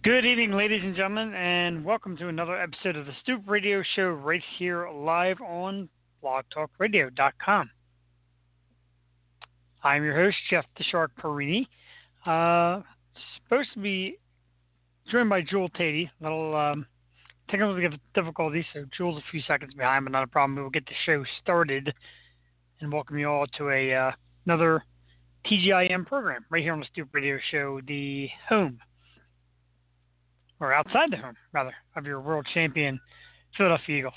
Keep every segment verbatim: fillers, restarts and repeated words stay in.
Good evening, ladies and gentlemen, and welcome to another episode of the Stoop Radio Show right here live on blog talk radio dot com. I'm your host, Jeff the Shark Perini. Uh, supposed to be joined by Jewel Tatey. Little um, technical difficulty, so Jewel's a few seconds behind, but not a problem. We'll get the show started and welcome you all to a uh, another T G I M program right here on the Stoop Radio Show, the home. Or outside the home, rather, of your world champion Philadelphia Eagles.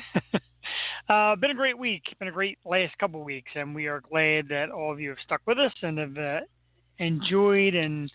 uh, been a great week. Been a great last couple of weeks, and we are glad that all of you have stuck with us and have uh, enjoyed and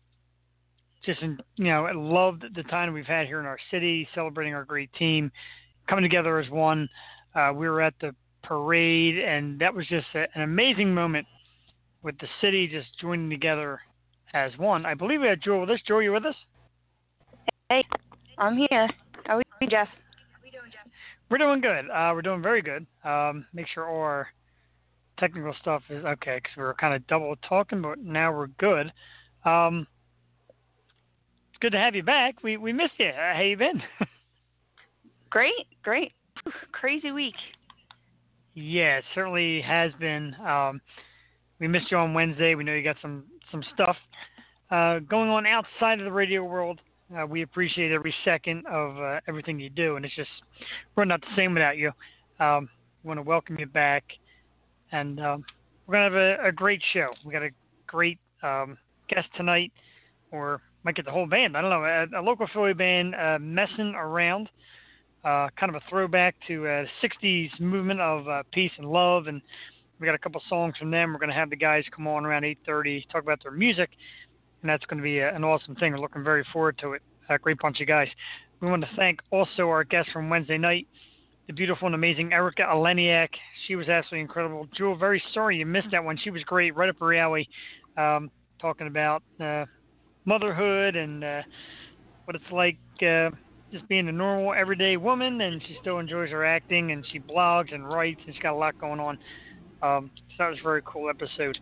just, you know, loved the time we've had here in our city, celebrating our great team, coming together as one. Uh, we were at the parade, and that was just a, an amazing moment with the city just joining together as one. I believe we had Joel with us. Joel, you with us? Hey, I'm here. How are you, Jeff? We're doing good. Uh, we're doing very good. Um, make sure all our technical stuff is okay because we were kind of double talking, but now we're good. Um, it's good to have you back. We we missed you. Uh, how you been? Great, great. Crazy week. Yeah, it certainly has been. Um, we missed you on Wednesday. We know you got some some stuff uh, going on outside of the radio world. Uh, we appreciate every second of uh, everything you do, and it's just we're not the same without you. Um, we want to welcome you back, and um, we're going to have a, a great show. We got a great um, guest tonight, or might get the whole band. I don't know, a, a local Philly band, uh, Messing Around, uh, kind of a throwback to uh, the sixties movement of uh, peace and love, and we got a couple songs from them. We're going to have the guys come on around eight thirty, talk about their music. And that's going to be a, an awesome thing. We're looking very forward to it. A great bunch of guys. We want to thank also our guest from Wednesday night, the beautiful and amazing Erica Aleniak. She was absolutely incredible. Jewel, very sorry you missed that one. She was great, right up her alley, um, talking about uh, motherhood and uh, what it's like uh, just being a normal, everyday woman. And she still enjoys her acting, and she blogs and writes, and she's got a lot going on. Um, so that was a very cool episode.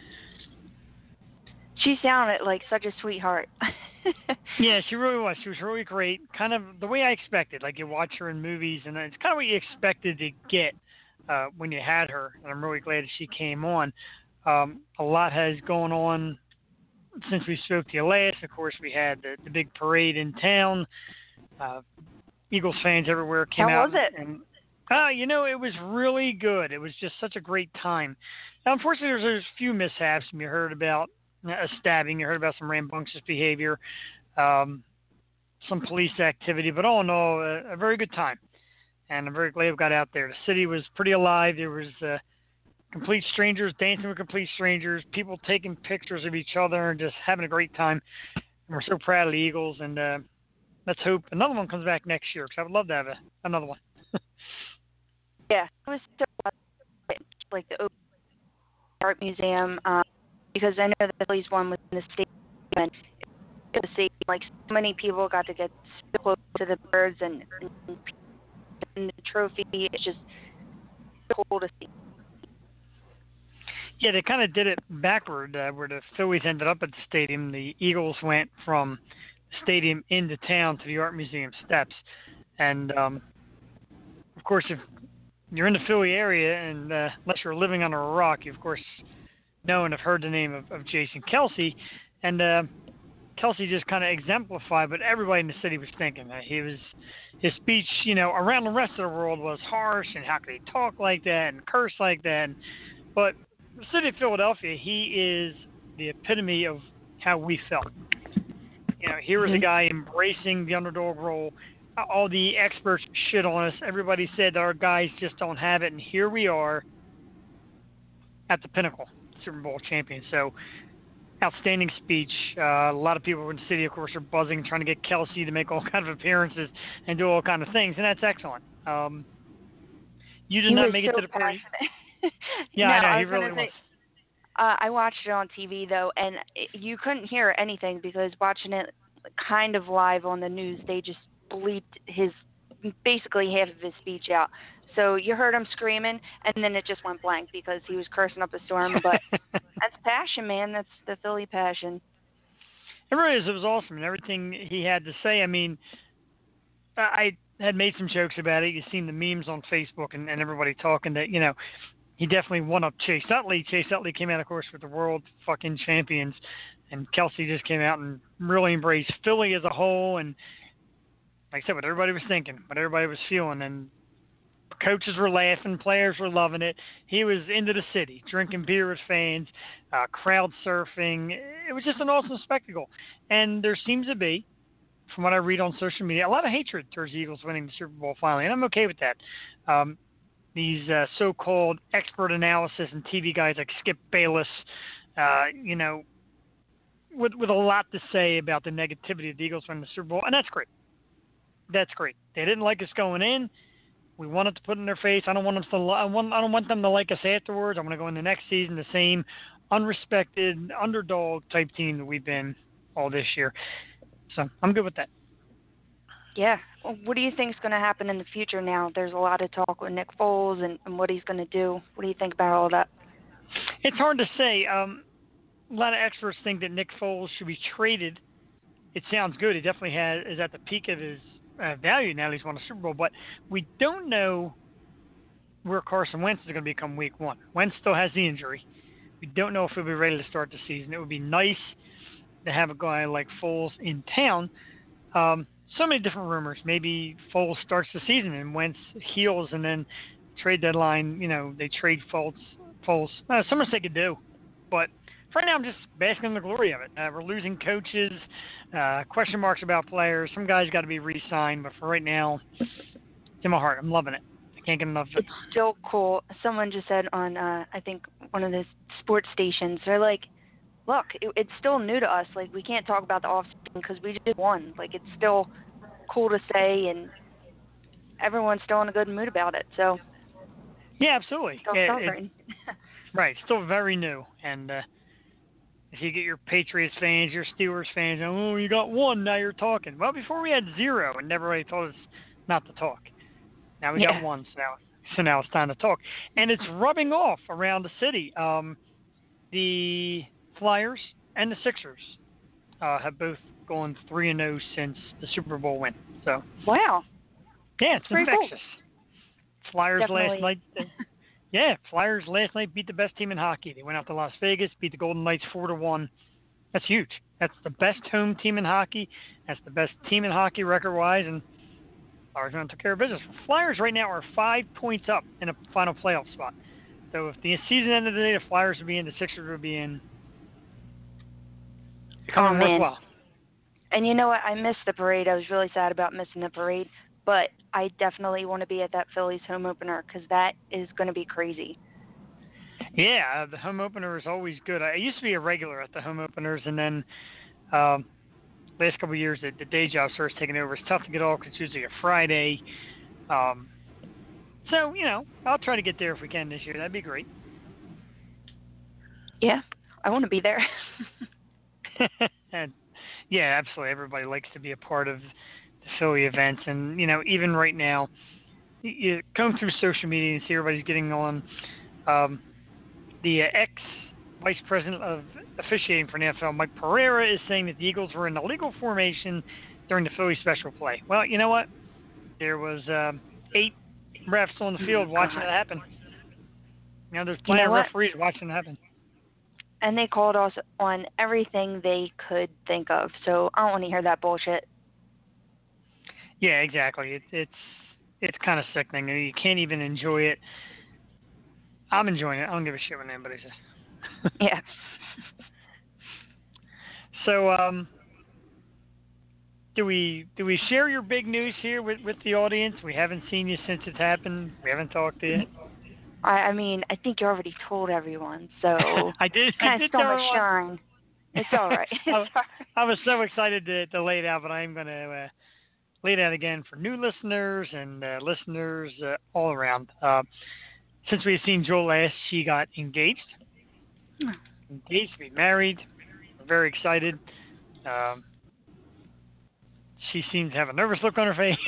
She sounded like such a sweetheart. Yeah, she really was. She was really great. Kind of the way I expected. Like you watch her in movies, and it's kind of what you expected to get uh, when you had her. And I'm really glad that she came on. Um, a lot has gone on since we spoke to you last. Of course, we had the, the big parade in town. Uh, Eagles fans everywhere came How out. was it? And, uh, you know, it was really good. It was just such a great time. Now, unfortunately, there's, there's a few mishaps you heard about. A stabbing, you heard about some rambunctious behavior, um, some police activity, but all in all, a, a very good time. And I'm very glad we got out there. The city was pretty alive. There was uh, complete strangers dancing with complete strangers, people taking pictures of each other and just having a great time. And we're so proud of the Eagles, and uh, let's hope another one comes back next year because I would love to have a, another one. Yeah, it was so like the Open Art Museum. Um, Because I know that the Phillies won within the stadium, and it was safe. Like so many people got to get so close to the birds and, and, and the trophy. It's just so cool to see. Yeah, they kind of did it backward, uh, where the Phillies ended up at the stadium. The Eagles went from the stadium into town to the Art Museum steps. And, um, of course, if you're in the Philly area, and uh, unless you're living under a rock, you, of course, know and have heard the name of, of Jason Kelce. And uh, Kelce just kind of exemplified what everybody in the city was thinking. Uh, he was, his speech, you know, around the rest of the world was harsh, and how could he talk like that and curse like that? But the city of Philadelphia, he is the epitome of how we felt. You know, here was a guy embracing the underdog role. All the experts shit on us. Everybody said our guys just don't have it, and here we are at the pinnacle, Super Bowl champion. So, outstanding speech. Uh, a lot of people in the city, of course, are buzzing, trying to get Kelce to make all kinds of appearances and do all kinds of things, and that's excellent. Um, you did he not was make so it to the parade. Yeah, no, I know. I He was really gonna was. say, uh, I watched it on T V, though, and it, you couldn't hear anything because watching it kind of live on the news, they just bleeped his, basically half of his speech out. So you heard him screaming, and then it just went blank because he was cursing up a storm. But that's passion, man. That's the Philly passion. It really is. It was awesome, and everything he had to say. I mean, I had made some jokes about it. You've seen the memes on Facebook and, and everybody talking that, you know, he definitely won up Chase Utley. Chase Utley came out, of course, with the world fucking champions, and Kelsey just came out and really embraced Philly as a whole, and like I said, what everybody was thinking, what everybody was feeling, and coaches were laughing, players were loving it. He was into the city, drinking beer with fans, uh, crowd surfing. It was just an awesome spectacle, and there seems to be, from what I read on social media, a lot of hatred towards the Eagles winning the Super Bowl finally, and I'm okay with that. Um, these uh, so-called expert analysis and T V guys like Skip Bayless, uh, you know, with with a lot to say about the negativity of the Eagles winning the Super Bowl, and that's great. That's great. They didn't like us going in. We wanted to put in their face. I don't want them to. I want. I don't want them to like us afterwards. I want to go in the next season the same unrespected underdog type team that we've been all this year. So I'm good with that. Yeah. Well, what do you think is going to happen in the future now? There's a lot of talk with Nick Foles and, and what he's going to do. What do you think about all that? It's hard to say. Um, a lot of experts think that Nick Foles should be traded. It sounds good. He definitely has is at the peak of his uh, value now that he's won a Super Bowl. But we don't know where Carson Wentz is going to become week one. Wentz still has the injury. We don't know if he'll be ready to start the season. It would be nice to have a guy like Foles in town. Um, so many different rumors. Maybe Foles starts the season and Wentz heals, and then trade deadline, you know, they trade Foles. Foles. Uh, so much they could do. But for right now, I'm just basking in the glory of it. Uh, we're losing coaches, uh, question marks about players. Some guys got to be re-signed, but for right now, it's in my heart. I'm loving it. I can't get enough of it. It's still cool. Someone just said on, uh, I think, one of the sports stations, they're like, look, it, it's still new to us. Like, we can't talk about the offseason because we just won. Like, it's still cool to say, and everyone's still in a good mood about it. So, yeah, absolutely. Still Yeah, celebrating. it, right, still very new. And uh, if you get your Patriots fans, your Steelers fans, oh, you got one, now you're talking. Well, before we had zero, and everybody told us not to talk. Now we yeah. got one, so now, so now it's time to talk. And it's rubbing off around the city. Um, the Flyers and the Sixers uh, have both gone three and zero since the Super Bowl win. So wow, yeah, it's pretty infectious. Cool. Flyers Definitely. last night. yeah, Flyers last night beat the best team in hockey. They went out to Las Vegas, beat the Golden Knights four to one. That's huge. That's the best home team in hockey. That's the best team in hockey record wise, and Flyers went and took care of business. Flyers right now are five points up in a final playoff spot. So if the season ended today, the Flyers would be in, the Sixers would be in. Oh, man. Worthwhile. And you know what? I missed the parade. I was really sad about missing the parade, but I definitely want to be at that Phillies home opener because that is going to be crazy. Yeah, the home opener is always good. I used to be a regular at the home openers, and then um, last couple of years, the, the day job starts taking over. It's tough to get off because it's usually a Friday. Um, so, you know, I'll try to get there if we can this year. That'd be great. Yeah, I want to be there. and, yeah, absolutely. Everybody likes to be a part of the Philly events. And, you know, even right now, you, you come through social media and see everybody's getting on. Um, the uh, ex-vice president of officiating for the N F L, Mike Pereira, is saying that the Eagles were in illegal formation during the Philly special play. Well, you know what? There was uh, eight refs on the field oh, watching God. it happen. You know, there's plenty you know of referees watching it happen. And they called us on everything they could think of. So I don't want to hear that bullshit. Yeah, exactly. It, it's it's kind of sickening. You can't even enjoy it. I'm enjoying it. I don't give a shit what anybody says. Yeah. So, um, do we do we share your big news here with, with the audience? We haven't seen you since it's happened. We haven't talked to you. I, I mean, I think you already told everyone, so I did. Kind I of did stole tell my shine. It's all right. It's I, all right. I was so excited to, to lay it out, but I'm going to uh, lay it out again for new listeners and uh, listeners uh, all around. Uh, since we had seen Joel last, she got engaged. Hmm. Engaged to be married. We're very excited. Um, she seems to have a nervous look on her face.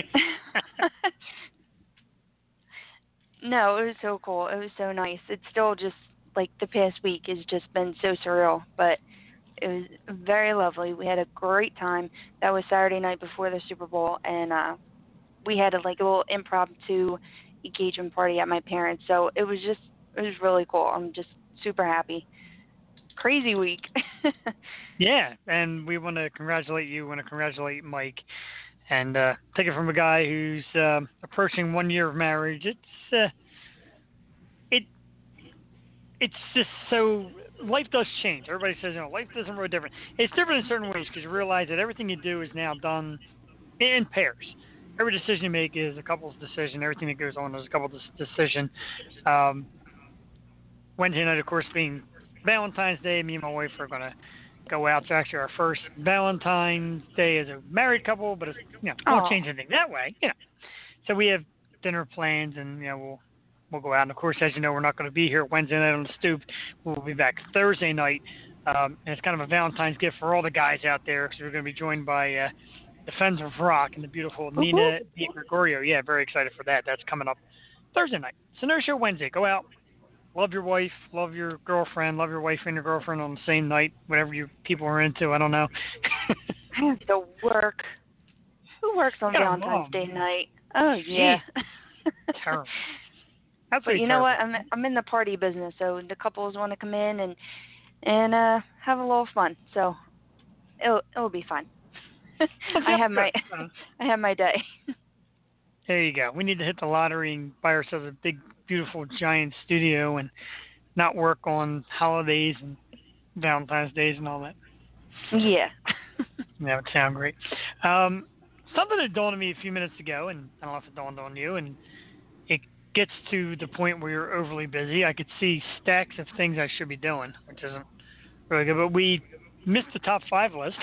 No, it was so cool. It was so nice. It's still just, like, the past week has just been so surreal. But It was very lovely. We had a great time. That was Saturday night before the Super Bowl, and uh, we had a, like a little impromptu engagement party at my parents'. So it was just, it was really cool. I'm just super happy. Crazy week. Yeah, and we want to congratulate you. Want to congratulate Mike, and uh, take it from a guy who's um, approaching one year of marriage. It's uh, it it's just so life does change. Everybody says, you know, life doesn't really different. It's different in certain ways because you realize that everything you do is now done in pairs. Every decision you make is a couple's decision. Everything that goes on is a couple's decision. Um, Wednesday night, of course, being Valentine's Day, me and my wife are going to go out. It's actually our first Valentine's Day as a married couple, but it's, you know, won't change anything that way. You know. So we have dinner plans, and, you know, we'll we'll go out. And, of course, as you know, we're not going to be here Wednesday night on the stoop. We'll be back Thursday night. Um, and it's kind of a Valentine's gift for all the guys out there because we're going to be joined by uh, the Femmes of Rock and the beautiful Woo-hoo. Nina Di Gregorio. Yeah, very excited for that. That's coming up Thursday night. So no show Wednesday. Go out. Love your wife, love your girlfriend, love your wife and your girlfriend on the same night, whatever you people are into. I don't know. I have to work. Who works on Yeah, Valentine's Mom. Day night? Oh, yeah. Terrible. But you know what? I'm I'm in the party business, so the couples want to come in and and uh, have a little fun. So it'll it'll be fun. I have my I have my day. There you go. We need to hit the lottery and buy ourselves a big, beautiful, giant studio and not work on holidays and Valentine's Days and all that. Yeah. That would sound great. Um, something that dawned on me a few minutes ago, and I don't know if it dawned on you, and it gets to the point where you're overly busy. I could see stacks of things I should be doing, which isn't really good, but we missed the top five list.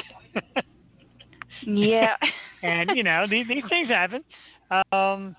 Yeah. And, you know, these, these things happen. Um,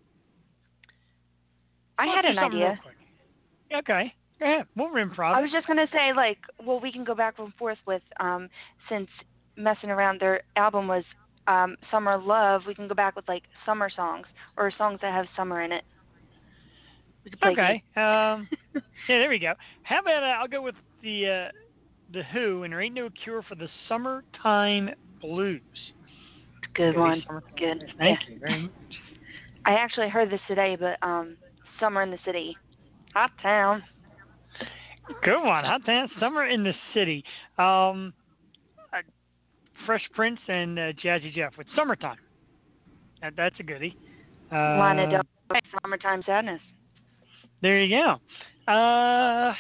I had an idea. Okay. Go ahead. We'll improv. I was just gonna say, like, well, we can go back and forth with, um, since messing around. Their album was um, Summer Love. We can go back with like summer songs or songs that have summer in it. We could play Okay. Um, yeah, there we go. How about uh, I'll go with the uh, the Who, and there ain't no cure for the summertime blues. Good one. Good. Good. Thank yeah. you very much. I actually heard this today, but um, Summer in the City, Hot Town. Good one. Hot Town, Summer in the City. Um, uh, Fresh Prince and uh, Jazzy Jeff with Summertime. That, that's a goodie. Uh, Lana Del Rey, Summertime Sadness. There you go. Uh,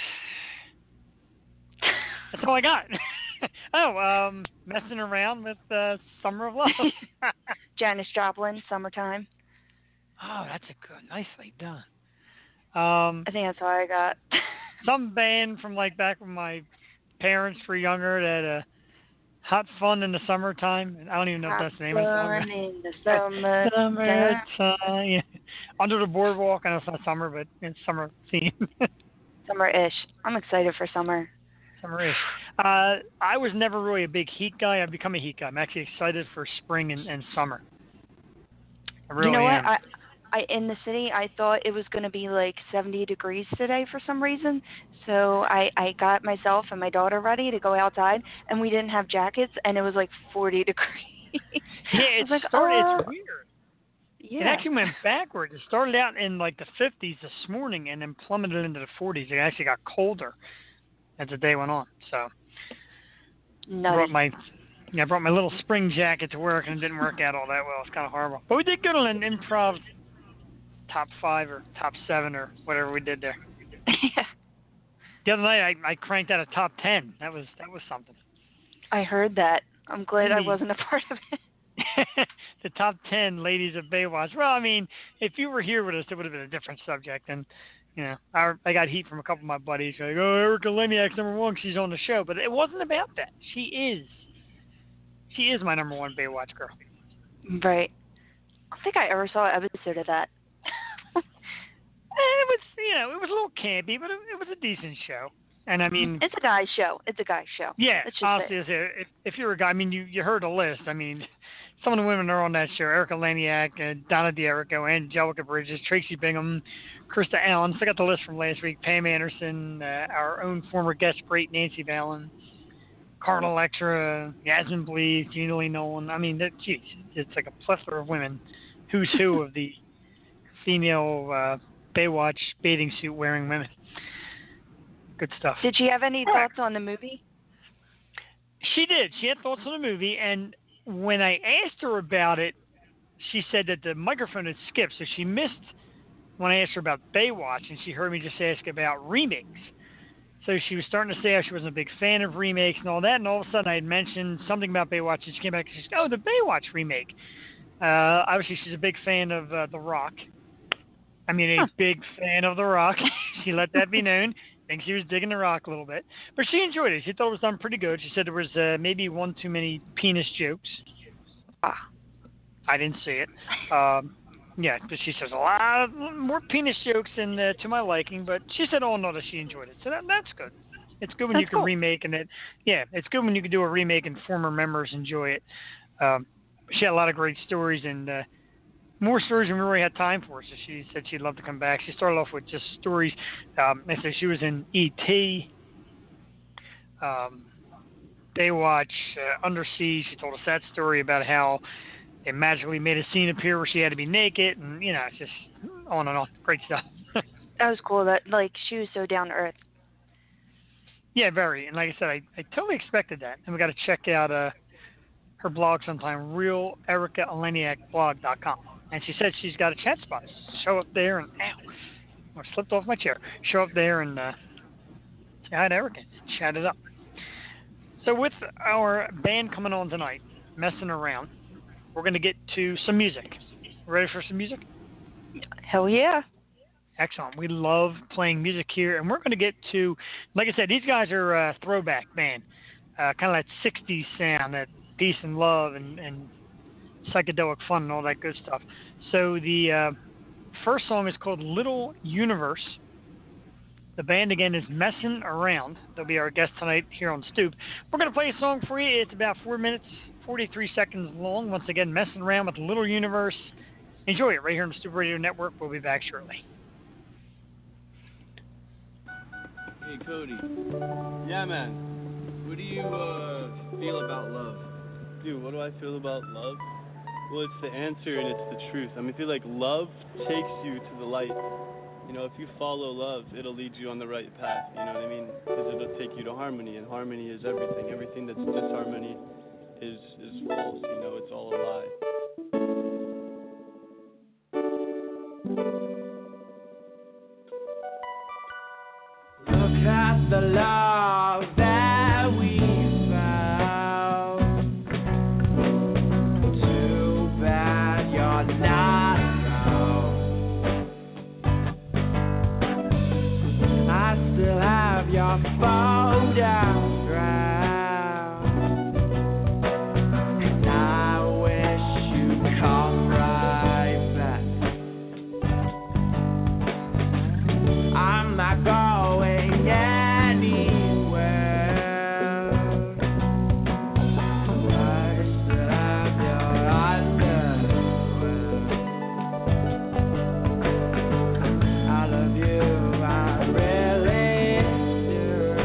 that's all I got. oh, um, messing around with uh, Summer of Love. Janis Joplin, Summertime. Oh, that's a good, nicely done. Um, I think that's all I got. some band from like back when my parents were younger that uh, Hot Fun in the Summertime. I don't even know Hot if that's the name of the song. Fun in the summer. Summertime. Yeah. Under the Boardwalk. I know it's not summer, but it's summer theme. Summer-ish. I'm excited for summer. Summer-ish. Uh, I was never really a big heat guy. I've become a heat guy. I'm actually excited for spring and, and summer. I really you know am. what? I, I in the city, I thought it was going to be like seventy degrees today for some reason. So I, I got myself and my daughter ready to go outside, and we didn't have jackets, and it was like forty degrees. Yeah, it's, like, started, oh. it's weird. Yeah. It actually went backwards. It started out in like the fifties this morning and then plummeted into the forties. It actually got colder as the day went on. So Nice. I brought my yeah, I brought my little spring jacket to work, and it didn't work out all that well. It's kind of horrible. But we did good on an improv top five or top seven or whatever we did there. Yeah. The other night I, I cranked out a top ten. That was that was something. I heard that. I'm glad I Indeed. wasn't a part of it. The top ten ladies of Baywatch. Well, I mean, if you were here with us, it would have been a different subject. And, you know, I, I got heat from a couple of my buddies. Like, oh, Erica Leniak's number one. She's on the show. But it wasn't about that. She is. She is my number one Baywatch girl. Right. I don't think I ever saw an episode of that. It was, you know, it was a little campy, but it, it was a decent show. And, I mean... It's a guy's show. It's a guy's show. Yeah, It's just honestly, if, if you're a guy, I mean, you, you heard a list. I mean, some of the women are on that show. Erica Laniak, uh, Donna D'Erico, Angelica Bridges, Tracy Bingham, Krista Allen. So I got the list from last week. Pam Anderson, uh, our own former guest great Nancy Vallon, Carla Electra, Yasmin Bleeth, Gina Lee Nolan. I mean, that, geez, it's like a plethora of women. Who's who of the female uh, Baywatch bathing suit wearing women. Good stuff. Did she have any All thoughts right. on the movie? She did. She had thoughts on the movie, and when I asked her about it, she said that the microphone had skipped, so she missed when I asked her about Baywatch, and she heard me just ask about remakes. So she was starting to say how she wasn't a big fan of remakes and all that, and all of a sudden I had mentioned something about Baywatch, and she came back and she said, oh, the Baywatch remake. Uh, obviously, she's a big fan of uh, The Rock. I mean, a huh. big fan of The Rock. She let that be known. I think she was digging The Rock a little bit. But she enjoyed it. She thought it was done pretty good. She said there was uh, maybe one too many penis jokes. Ah. I didn't see it. Um, yeah, but she says a lot of, more penis jokes than uh, to my liking. But she said, oh, no, that she enjoyed it. So that, that's good. It's good when that's you can cool. remake and it. Yeah, it's good when you can do a remake and former members enjoy it. Um, she had a lot of great stories and uh, more stories than we really had time for. So she said she'd love to come back. She started off with just stories. Um, I said she was in E T, um, Baywatch, uh, Under Siege. She told us that story about how they magically made a scene appear where she had to be naked, and you know, it's just on and on. Great stuff. That was cool. That like she was so down to earth. Yeah, very. And like I said, I, I totally expected that. And we got to check out uh, her blog sometime, real erica eleniak blog dot com. And she said she's got a chat spot. Show up there and, ow, I slipped off my chair. Show up there and uh, say hi to Erica. Chat it up. So with our band coming on tonight, Messing Around, we're going to get to some music. Ready for some music? Hell yeah. Excellent. We love playing music here, and we're going to get to, like I said, these guys are a throwback band, uh, kind of that sixties sound, that peace and love and, and psychedelic fun and all that good stuff. So the uh, first song is called Little Universe. The band, again, is Messing Around. They'll be our guest tonight here on Stoop. We're going to play a song for you. It's about four minutes, forty-three seconds long. Once again, Messing Around with Little Universe. Enjoy it right here on the Stoop Radio Network. We'll be back shortly. Hey, Cody. Yeah, man. What do you uh, feel about love? Dude, what do I feel about love? Well, it's the answer and it's the truth. I mean, I feel like love takes you to the light. You know, if you follow love, it'll lead you on the right path. You know what I mean? Because it'll take you to harmony, and harmony is everything. Everything that's disharmony is is false. You know, it's all a lie. Look at the love that we found. Too bad you're not around. I still have your photograph, and I wish you'd come right back. I'm not going anywhere. I still have your underwear. I love you, I really do.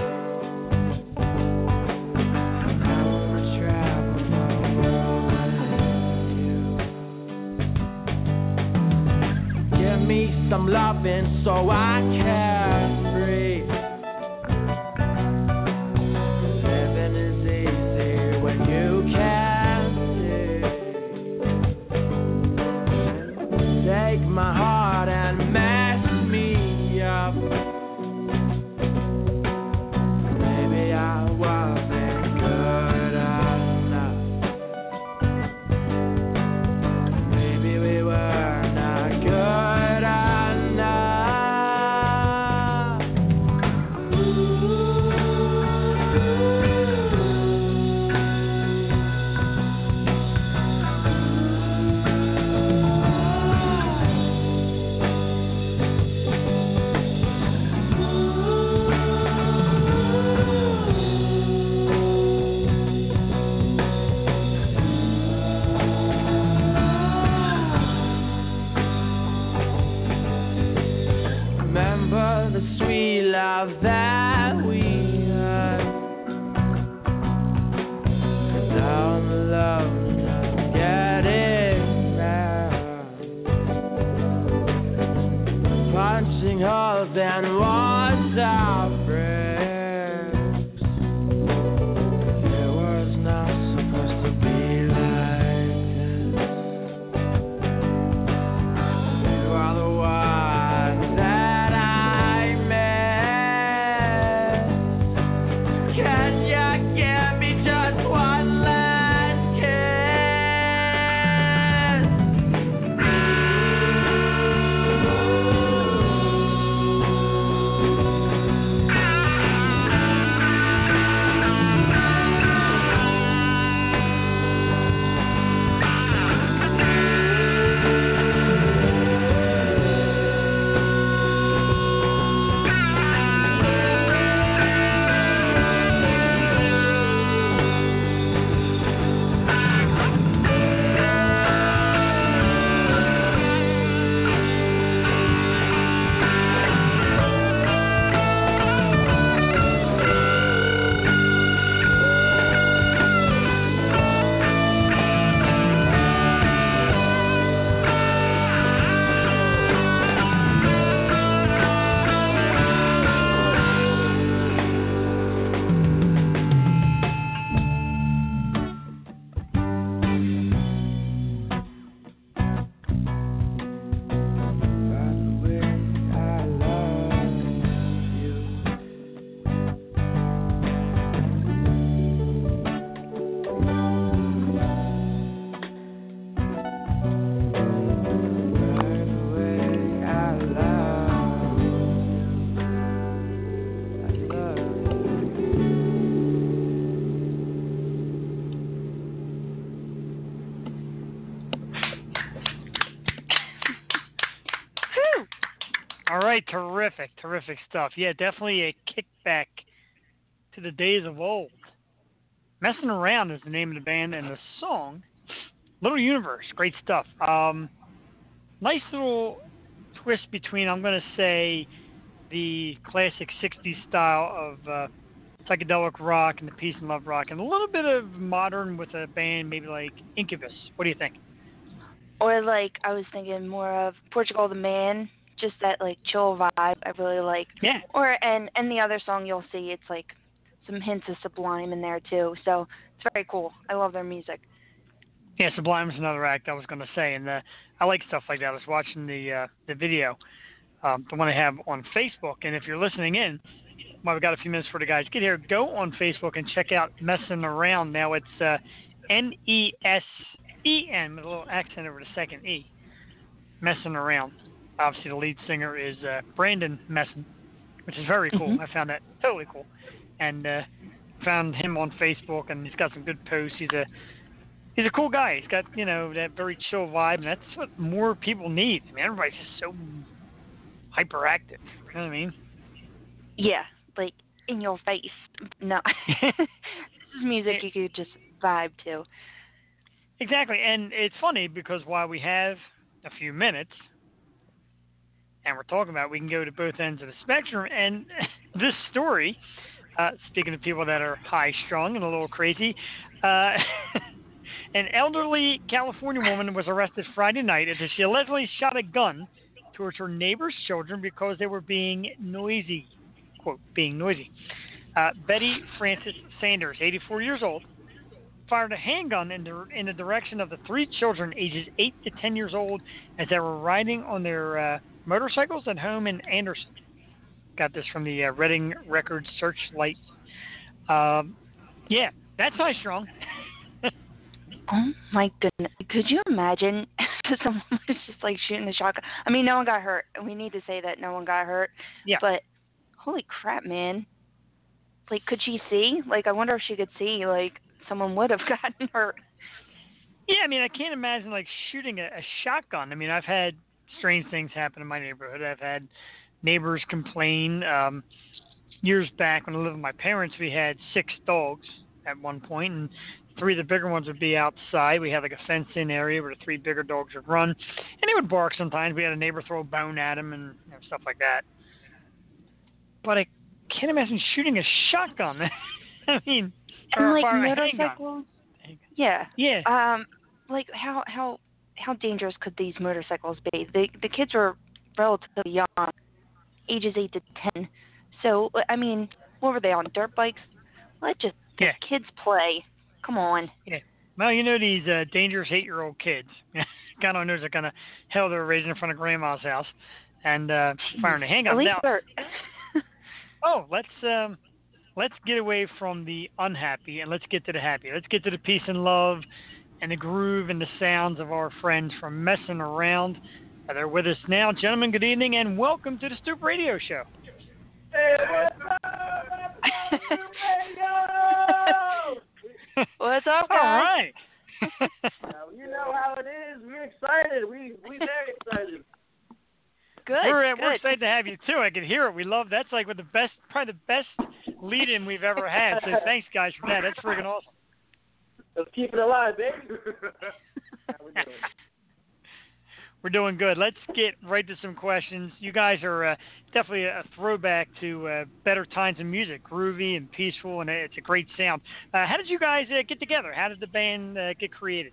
I wanna travel the world with you. Give me some loving so I can breathe. Living is easy when you can see. Take my heart and mess me up. Maybe I wasn't good enough. Maybe we were not good enough. Remember the sweet love that we had. and was our bricks. It was not supposed to be like this. You are the one that I miss. Can you give me just one last kiss? All right, terrific, terrific stuff. Yeah, definitely a kickback to the days of old. Messing Around is the name of the band, and the song, Little Universe, great stuff. Um, nice little twist between, I'm going to say, the classic sixties style of uh, psychedelic rock and the peace and love rock, and a little bit of modern with a band maybe like Incubus. What do you think? Or like I was thinking more of Portugal the Man, just that like chill vibe I really like. Yeah. Or and and the other song you'll see it's like some hints of Sublime in there too. So it's very cool. I love their music. Yeah, Sublime's another act I was going to say, and uh, I like stuff like that. I was watching the uh, the video, um, the one I have on Facebook, and if you're listening in, well, we've got a few minutes for the guys get here. Go on Facebook and check out Messing Around. Now it's uh, N E S E N with a little accent over the second E. Messing Around. Obviously, the lead singer is uh, Brandon Messin, which is very cool. Mm-hmm. I found that totally cool, and uh, found him on Facebook, and he's got some good posts. He's a he's a cool guy. He's got, you know, that very chill vibe, and that's what more people need. I mean, everybody's just so hyperactive. You know what I mean? Yeah, like in your face. No, this is music you could just vibe to. Exactly, and it's funny because while we have a few minutes, and we're talking about, we can go to both ends of the spectrum. And this story, uh, speaking of people that are high-strung and a little crazy, uh, an elderly California woman was arrested Friday night after she allegedly shot a gun towards her neighbor's children because they were being noisy, quote, being noisy. Uh, Betty Frances Sanders, eighty-four years old, fired a handgun in the, in the direction of the three children ages eight to ten years old as they were riding on their uh, motorcycles at home in Anderson. Got this from the uh, Reading Records Searchlight. Um, yeah, that's high strong. Oh my goodness. Could you imagine if someone was just like shooting a shotgun? I mean, no one got hurt. We need to say that no one got hurt. Yeah. But holy crap, man. Like, could she see? Like, I wonder if she could see, like, someone would have gotten hurt. Yeah, I mean, I can't imagine, like, shooting a, a shotgun. I mean, I've had strange things happen in my neighborhood. I've had neighbors complain. Um, years back when I lived with my parents, we had six dogs at one point, and three of the bigger ones would be outside. We had, like, a fenced-in area where the three bigger dogs would run, and they would bark sometimes. We had a neighbor throw a bone at them and, you know, stuff like that. But I can't imagine shooting a shotgun. I mean, and or like fire a motorcycles. handgun. Yeah. Yeah. Um, like how how how dangerous could these motorcycles be? The the kids were relatively young. ages eight to ten. So, I mean, what were they on, dirt bikes? Let just the Yeah. kids play. Come on. Yeah. Well, you know these uh, dangerous eight-year-old kids. God only knows what kind of hell they're raising in front of Grandma's house and uh, firing the At handguns. least Now, they're... oh, let's um, let's get away from the unhappy and let's get to the happy. Let's get to the peace and love and the groove and the sounds of our friends from Messing Around. Uh, they're with us now. Gentlemen, good evening and welcome to the Stoop Radio Show. Hey, what's up? What's up, guys? All right. Now, you know how it is. We're excited. We we very excited. Good. We're, uh, good. we're excited to have you too. I can hear it. We love that's like with the best, probably the best lead-in we've ever had. So thanks, guys, for that. That's freaking awesome. Let's keep it alive, baby. How we doing? We're doing good. Let's get right to some questions. You guys are uh, definitely a throwback to uh, better times in music, groovy and peaceful, and it's a great sound. Uh, how did you guys uh, get together? How did the band uh, get created?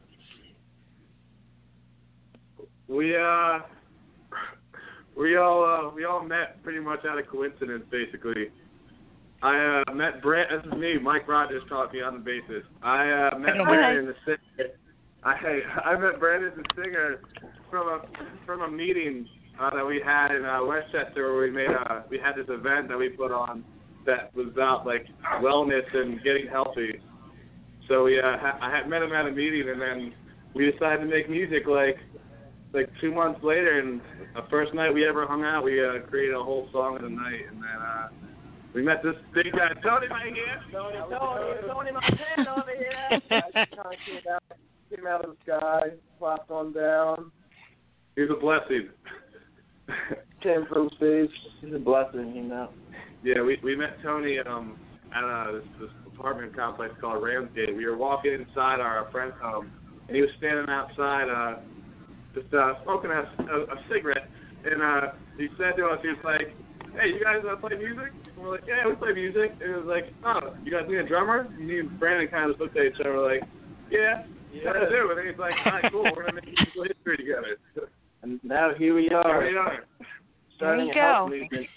We uh, we all uh, we all met pretty much out of coincidence, basically. I uh, met Brent. This is me, Mike Rogers, talking on the bassist. I uh, met Hello, Brandon, the singer. I I met Brandon, the singer, from a from a meeting uh, that we had in uh, Westchester, where we made a we had this event that we put on that was about like wellness and getting healthy. So we uh, ha- I had met him at a meeting, and then we decided to make music like like two months later. And the first night we ever hung out, we uh, created a whole song in the night, and then uh, we met this big guy, Tony, right here. Tony, Tony, Tony, my friend over here. I just kind of came out, came out of the sky, plopped on down. He was a blessing. Came from space. He's a blessing, you know. Yeah, we we met Tony um at uh, this, this apartment complex called Ramsgate. We were walking inside our friend's home, and he was standing outside, uh, just uh, smoking a, a, a cigarette. And uh, he said to us, he was like, "Hey, you guys uh, play music?" And we're like, "Yeah, we play music." And it was like, "Oh, you guys need a drummer?" And me and Brandon kind of looked at each other, like, "Yeah, yeah, I do." And then he's like, "All right, cool, we're gonna make musical history together." And now here we are. Here we are. Starting There you a house go. movement.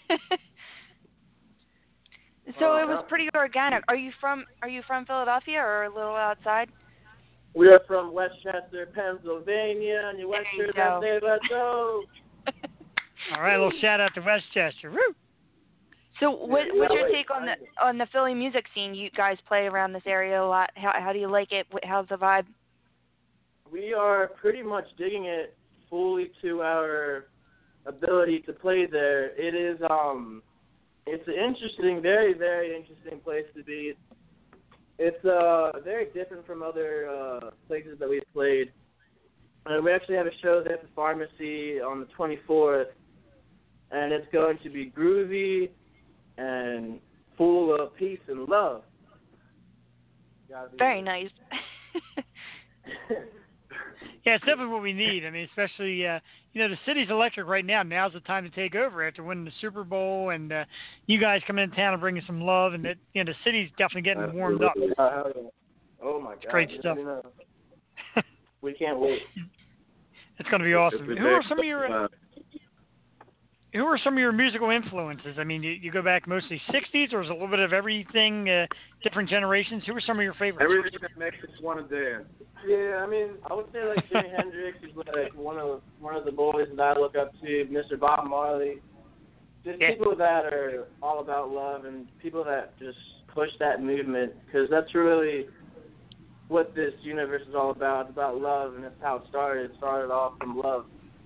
So Oh, it was yeah. pretty organic. Are you from Are you from Philadelphia or a little outside? We are from Westchester, Pennsylvania, and you There you Westchester, go. say let's go. All right, a little shout out to Westchester. Woo! So what Yeah, what's your really take on the excited. on the Philly music scene? You guys play around this area a lot. How how do you like it? Wh- How's the vibe? We are pretty much digging it fully to our ability to play there. It is um, it's an interesting, very very interesting place to be. It's uh very different from other uh, places that we've played. And we actually have a show there at the Pharmacy on the twenty-fourth, and it's going to be groovy and full of peace and love. Gotta be Very nice. Yeah, it's definitely what we need. I mean, especially, uh, you know, the city's electric right now. Now's the time to take over after winning the Super Bowl, and uh, you guys coming into town and bringing some love, and that, you know, the city's definitely getting warmed up. Uh, hell yeah. Oh my God! great you stuff. know. We can't wait. It's going to be awesome. It's Who are some of your uh, Who are some of your musical influences? I mean, you, you go back mostly sixties, or is it a little bit of everything, uh, different generations? Who are some of your favorites? everything that makes us want to dance. Yeah, I mean, I would say like Jimi Hendrix is like one of one of the boys that I look up to. Mister Bob Marley, just Yeah. people that are all about love and people that just push that movement, because that's really what this universe is all about. It's about love, and that's how it started. It started off from love.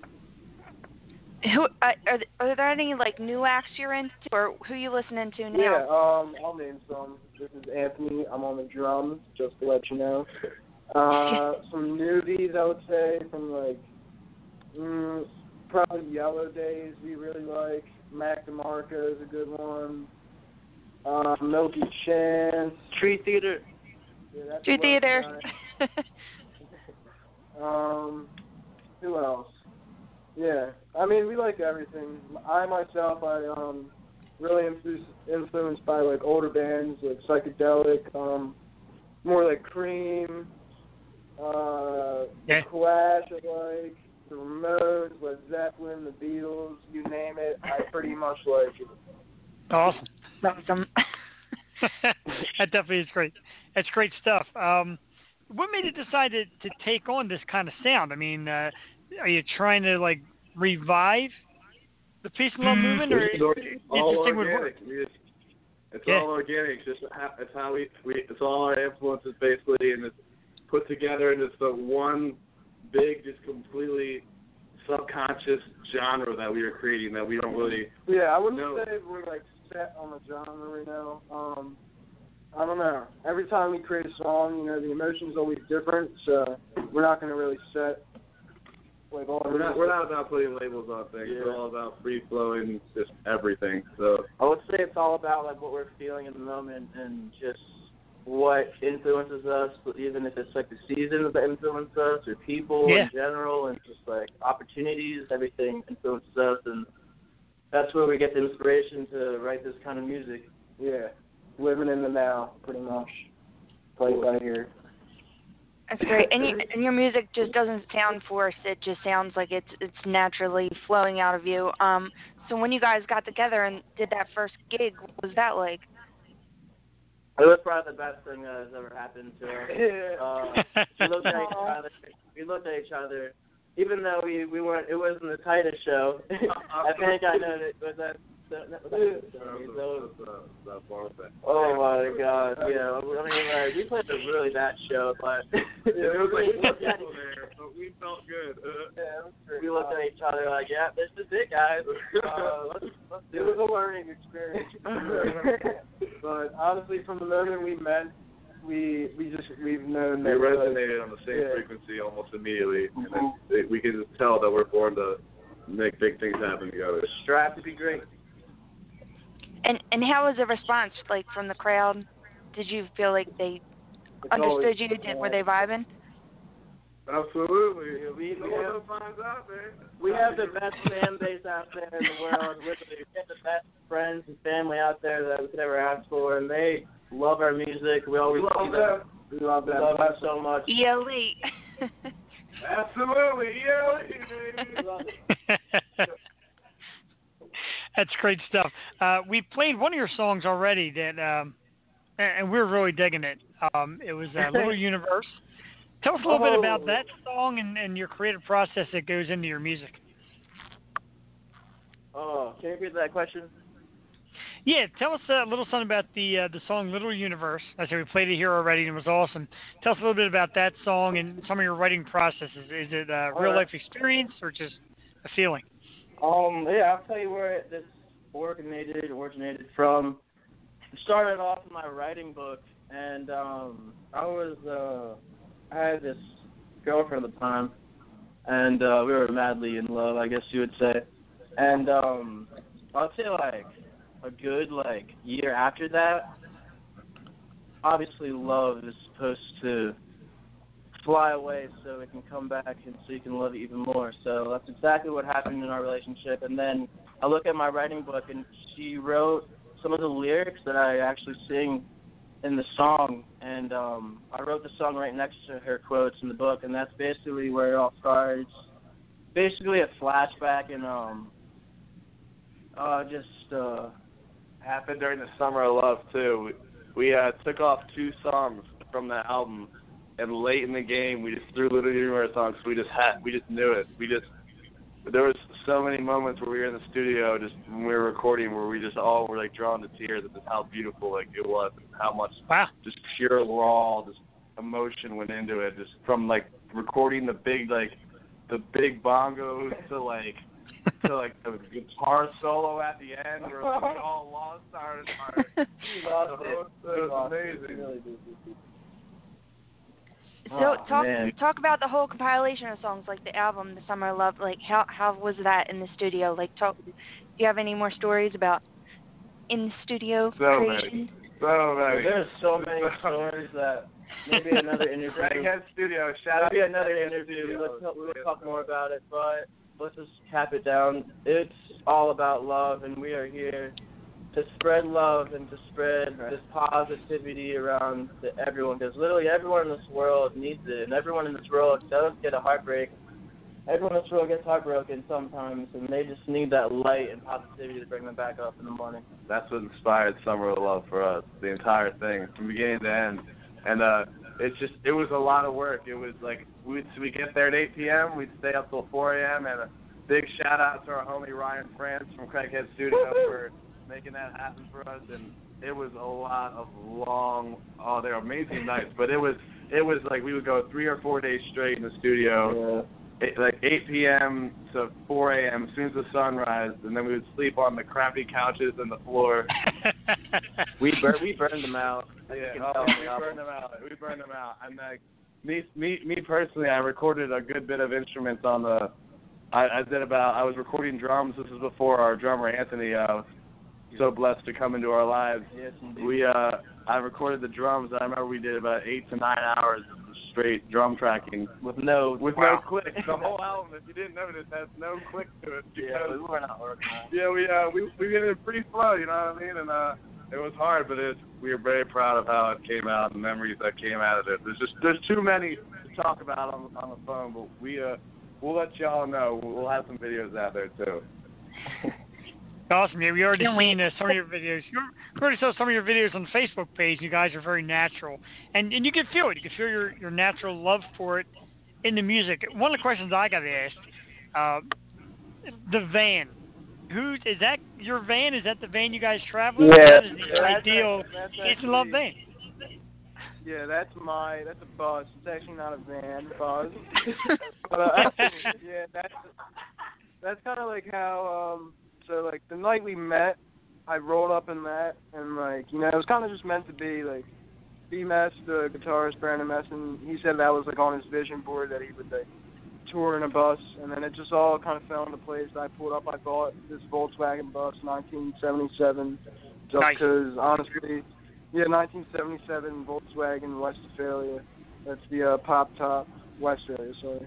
Who uh, are th- are there any like new acts you're into, or who you listening to now? Yeah, um, I'll name some. This is Anthony. I'm on the drums, just to let you know. Uh, some newbies, I would say, from like mm, probably Yellow Days. We really like. Mac DeMarco is a good one. Um, Milky Chance. Tree Theater. Yeah, that's True a theater. West guy. um, who else? Yeah, I mean, we like everything. I myself, I um really influ- influenced by like older bands like psychedelic, um, more like Cream, uh, Yeah. Clash. I like the Ramones, Led Zeppelin, the Beatles, you name it, I pretty much like it. Awesome. Awesome. That definitely is great. That's great stuff. Um, what made you decide to, to take on this kind of sound? I mean, uh, are you trying to like revive the peace and love movement, or It's or- you all just think would work? organic. We just, it's Yeah. all organic. It's just how, it's how we, we it's all our influences basically, and it's put together in just the one big, just completely subconscious genre that we are creating that we don't really. Yeah, I wouldn't No. say we're like set on a genre right now. Um, I don't know. Every time we create a song, you know, the emotion's always different, so we're not going to really set like all. We're not we're not about putting labels on things. Yeah. We're all about free flowing, just everything. So I would say it's all about like what we're feeling in the moment and just what influences us, even if it's like the seasons that influence us or people Yeah. in general, and just like opportunities, everything influences us, and that's where we get the inspiration to write this kind of music. Yeah, living in the now, pretty much. Played by ear. That's great. And, you, and your music just doesn't sound forced. It just sounds like it's it's naturally flowing out of you. Um, so when you guys got together and did that first gig, what was that like? It was probably the best thing that has ever happened to us. Uh, we looked at each other. We looked at each other, even though we, we weren't. It wasn't the tightest show. I think I know that was that. that, that, that so, oh my God! Yeah, I mean, like, we played a really bad show, but it was like we looked at people there, but we felt good. Uh, yeah, we looked at each other like, yeah, this is it, guys. Uh, let's, let's do it. It was a learning experience. But honestly, from the moment we met, we we just we've known we that resonated on the same yeah. frequency almost immediately, and then it, we can just tell that we're born to make big things happen together. Strapped to be great. And and how was the response like from the crowd? Did you feel like they It's understood always, you? Did, were they vibing? Absolutely. Yeah, we, No we, one have, finds out, man. we have the best fan base out there in the world. Literally, we have the best friends and family out there that we could ever ask for, and they love our music. We always love see them. We love them. We love them so much. E L E. Absolutely, yeah. That's great stuff. Uh, we played one of your songs already that, um, and, and we're really digging it. Um, it was uh, Little Universe. Tell us a little oh. bit about that song and, and your creative process that goes into your music. Oh, can you repeat that question? Yeah, tell us a little something about the uh, the song Little Universe. I said we played it here already and it was awesome. Tell us a little bit about that song and some of your writing processes. Is it a real right. life experience or just a feeling? Um, yeah, I'll tell you where this originated originated from. It started off in my writing book, and um, I was uh, I had this girlfriend at the time, and uh, we were madly in love, I guess you would say. And um, I'll say like a good like year after that. Obviously, love is supposed to fly away so it can come back and so you can love it even more. So that's exactly what happened in our relationship. And then I look at my writing book, and she wrote some of the lyrics that I actually sing in the song, and um, I wrote the song right next to her quotes in the book, and that's basically where it all started. It's basically a flashback, and um, uh, just uh, Happened during the Summer of Love too. We, we uh, took off two songs from that album, and late in the game we just threw Little Universe on because we just had we just knew it. We just there was so many moments where we were in the studio just when we were recording where we just all were like drawn to tears at just how beautiful like it was and how much Wow. just pure raw just emotion went into it. Just from like recording the big like the big bongos to like to like the guitar solo at the end where we all lost our our lost it. it was amazing. So Oh, talk man. talk about the whole compilation of songs, like the album, The Summer of Love. Like how how was that in the studio? Like talk. Do you have any more stories about in the studio So creation? many. So many. There's so many stories that maybe another interview. Egghead Studio, shout out. Maybe another interview. We'll talk, we'll talk more about it, but let's just cap it down. It's all about love, and we are here to spread love and to spread this positivity around to everyone, because literally everyone in this world needs it, and everyone in this world does get a heartbreak everyone in this world gets heartbroken sometimes, and they just need that light and positivity to bring them back up in the morning. That's what inspired Summer of Love for us, the entire thing, from beginning to end. And uh, it's just, it was a lot of work. It was like, we'd, we get there at eight p.m., we'd stay up till four a.m., and a big shout out to our homie Ryan France from Craighead Studio for making that happen for us. And it was a lot of long, oh, they're amazing nights, but it was, it was like we would go three or four days straight in the studio. Yeah. Eight, like eight p.m. to four a.m. as soon as the sun rises, and then we would sleep on the crappy couches and the floor. we bur- we burned them out. Yeah, oh, we burned them out. We burned them out. And like me, me, me personally, I recorded a good bit of instruments on the. I, I did about. I was recording drums. This was before our drummer Anthony uh, was so blessed to come into our lives. Yes, indeed. We uh, I recorded the drums. I remember we did about eight to nine hours of straight drum tracking with no with wow. no clicks. The whole album, if you didn't notice, has no clicks to it. Yeah, we were not working on it. Yeah, we uh we we did it pretty slow, you know what I mean? And uh it was hard, but it we were very proud of how it came out and the memories that came out of it. There's just there's too many to talk about on on the phone, but we uh we'll let y'all know. We'll have some videos out there too. Awesome. Yeah, we already seen uh, some of your videos. You already saw some of your videos on the Facebook page. You guys are very natural, and and you can feel it. You can feel your, your natural love for it in the music. One of the questions I got asked, uh, the van. Who is that? Your van? Is that the van you guys travel? Yeah, that is the that's ideal that's Peace and Love van. Yeah, that's my that's a bus. It's actually not a van, bus. but uh, yeah, that's that's kind of like how. Um, So, like, the night we met, I rolled up in that, and, like, you know, it was kind of just meant to be, like, B-Mess, the guitarist, Brandon Messon, he said that was, like, on his vision board that he would, like, tour in a bus, and then it just all kind of fell into place. I pulled up, I bought this Volkswagen bus, nineteen seventy-seven, just because, nice. honestly, yeah, nineteen seventy-seven Volkswagen Westphalia. That's the uh, pop-top Westphalia, sorry.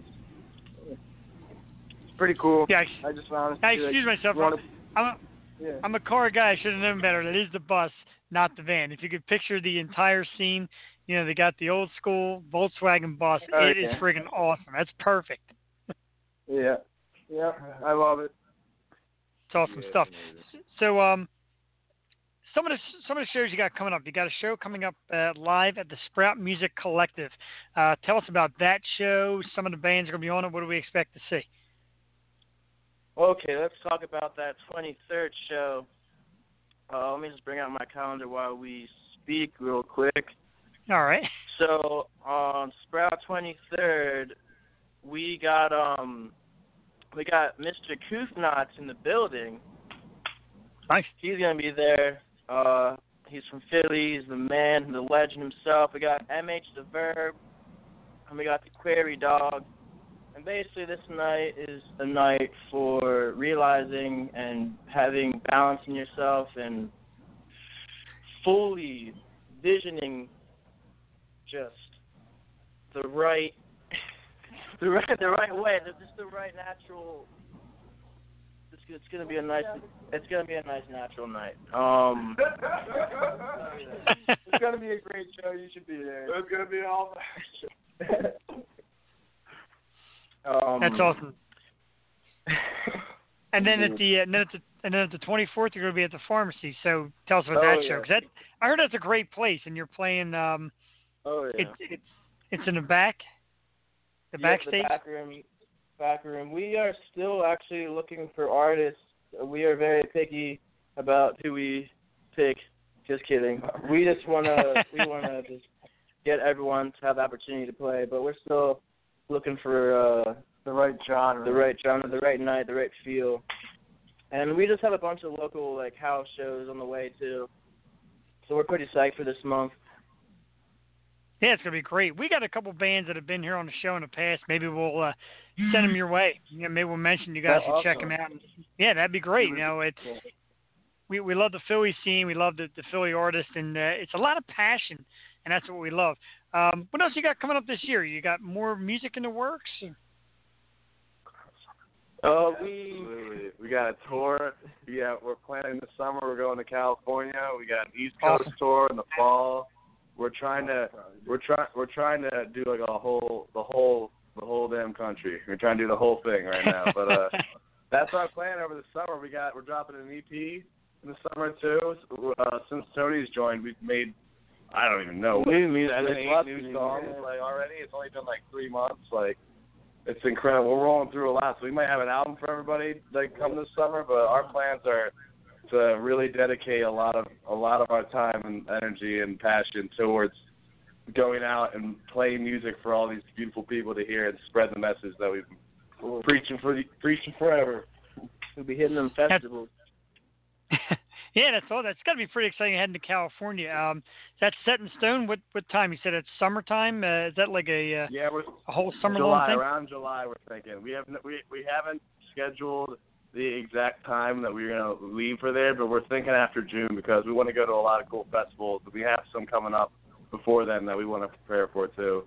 Pretty cool. Yeah, I just honestly. I excuse like, myself. Wanna, I'm a, yeah. I'm a car guy. I should have known better. That is the bus, not the van. If you could picture the entire scene, you know, they got the old school Volkswagen bus. Oh, it yeah. is friggin' awesome. That's perfect. Yeah. Yeah. I love it. It's awesome yeah, stuff. So, um, some of the some of the shows you got coming up. You got a show coming up uh, live at the Sprout Music Collective. Uh, tell us about that show. Some of the bands are going to be on it. What do we expect to see? Okay, let's talk about that twenty-third show. Uh, let me just bring out my calendar while we speak real quick. All right. So on Sprout twenty-third, we got um we got Mister Koothnots in the building. Nice. He's gonna be there. Uh, he's from Philly. He's the man, the legend himself. We got M H the Verb, and we got the Query Dog. And basically this night is a night for realizing and having balance in yourself and fully visioning just the right the right the right way, just the right natural it's, it's gonna be a nice it's gonna be a nice natural night. Um It's gonna be a great show, you should be there. It's gonna be all Um, That's awesome. And then at the uh, and then at the and then at the twenty-fourth, you're going to be at the pharmacy. So tell us about oh, that yeah. show. Cause that I heard that's a great place, and you're playing. Um, oh yeah. It's it's it's in the back, the yeah, backstage. The back room. Back room. We are still actually looking for artists. We are very picky about who we pick. Just kidding. We just wanna we wanna just get everyone to have the opportunity to play, but we're still looking for uh, the right genre, the right genre, the right night, the right feel, and we just have a bunch of local like house shows on the way too. So we're pretty psyched for this month. Yeah, it's gonna be great. We got a couple bands that have been here on the show in the past. Maybe we'll uh, send them your way. You know, maybe we'll mention you guys That's should awesome. check them out. And, yeah, that'd be great. You know, it's we we love the Philly scene. We love the, the Philly artists, and uh, it's a lot of passion, and that's what we love. Um, what else you got coming up this year? You got more music in the works? Uh, we Absolutely. We got a tour. Yeah, we're planning this summer. We're going to California. We got an East Coast Awesome. tour in the fall. We're trying to we're trying we're trying to do like a whole the whole the whole damn country. We're trying to do the whole thing right now. But uh, that's our plan over the summer. We got we're dropping an E P in the summer too. Uh, since Tony's joined, we've made I don't even know. We mean seven, eight new songs like already. It's only been like three months. Like it's incredible. We're rolling through a lot, so we might have an album for everybody like come this summer. But our plans are to really dedicate a lot of a lot of our time and energy and passion towards going out and playing music for all these beautiful people to hear and spread the message that we've been preaching for the, preaching forever. We'll be hitting them festivals. Yeah, that's all. That's got to be pretty exciting heading to California. Um, is that set in stone? What what time? You said it's summertime. Uh, is that like a uh, yeah, we're a whole summer July long thing? around July. We're thinking we have we we haven't scheduled the exact time that we're gonna leave for there, but we're thinking after June because we want to go to a lot of cool festivals. We have some coming up before then that we want to prepare for too.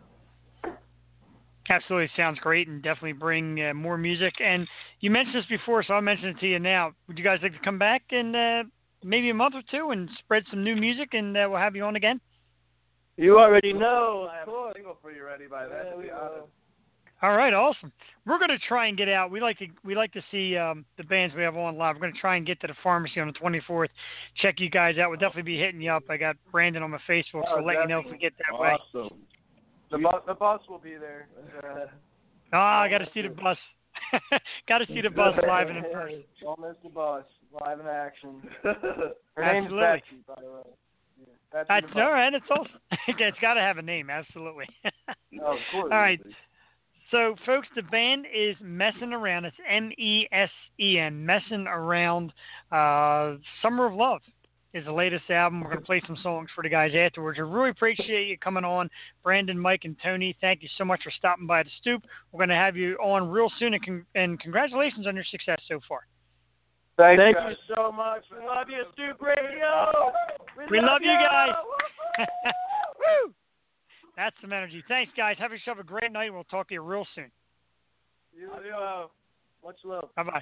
Absolutely, sounds great, and definitely bring uh, more music. And you mentioned this before, so I'll mention it to you now. Would you guys like to come back in uh, maybe a month or two and spread some new music, and uh, we'll have you on again? You already know. I have a single for you ready by then. Yeah, to be we honest. will. All right, awesome. We're going to try and get out. We like to we like to see um, the bands we have on live. We're going to try and get to the pharmacy on the twenty-fourth. Check you guys out. We'll definitely be hitting you up. I got Brandon on my Facebook, so Oh, I'll let you know if we get that way. Awesome. The, bu- the bus will be there. Uh, Oh, I got to see the bus. Got to see the bus live and in person. Don't miss the bus. Live in action. Her Absolutely. name's Betsy, by the way. Yeah, Betsy That's the bus. all right. It's awesome. It's got to have a name. Absolutely. Oh, of course. All right. So, folks, the band is Messin' Around. It's M E S E N, Messin' Around. Uh, Summer of Love is the latest album. We're going to play some songs for the guys afterwards. I really appreciate you coming on, Brandon, Mike, and Tony. Thank you so much for stopping by the Stoop. We're going to have you on real soon, and, con- and congratulations on your success so far. Thank, Thank you so much. We love you, Stoop Radio. We love you guys. Woo! That's some energy. Thanks, guys. Have yourself a great night. We'll talk to you real soon. You too. Much love. Bye-bye.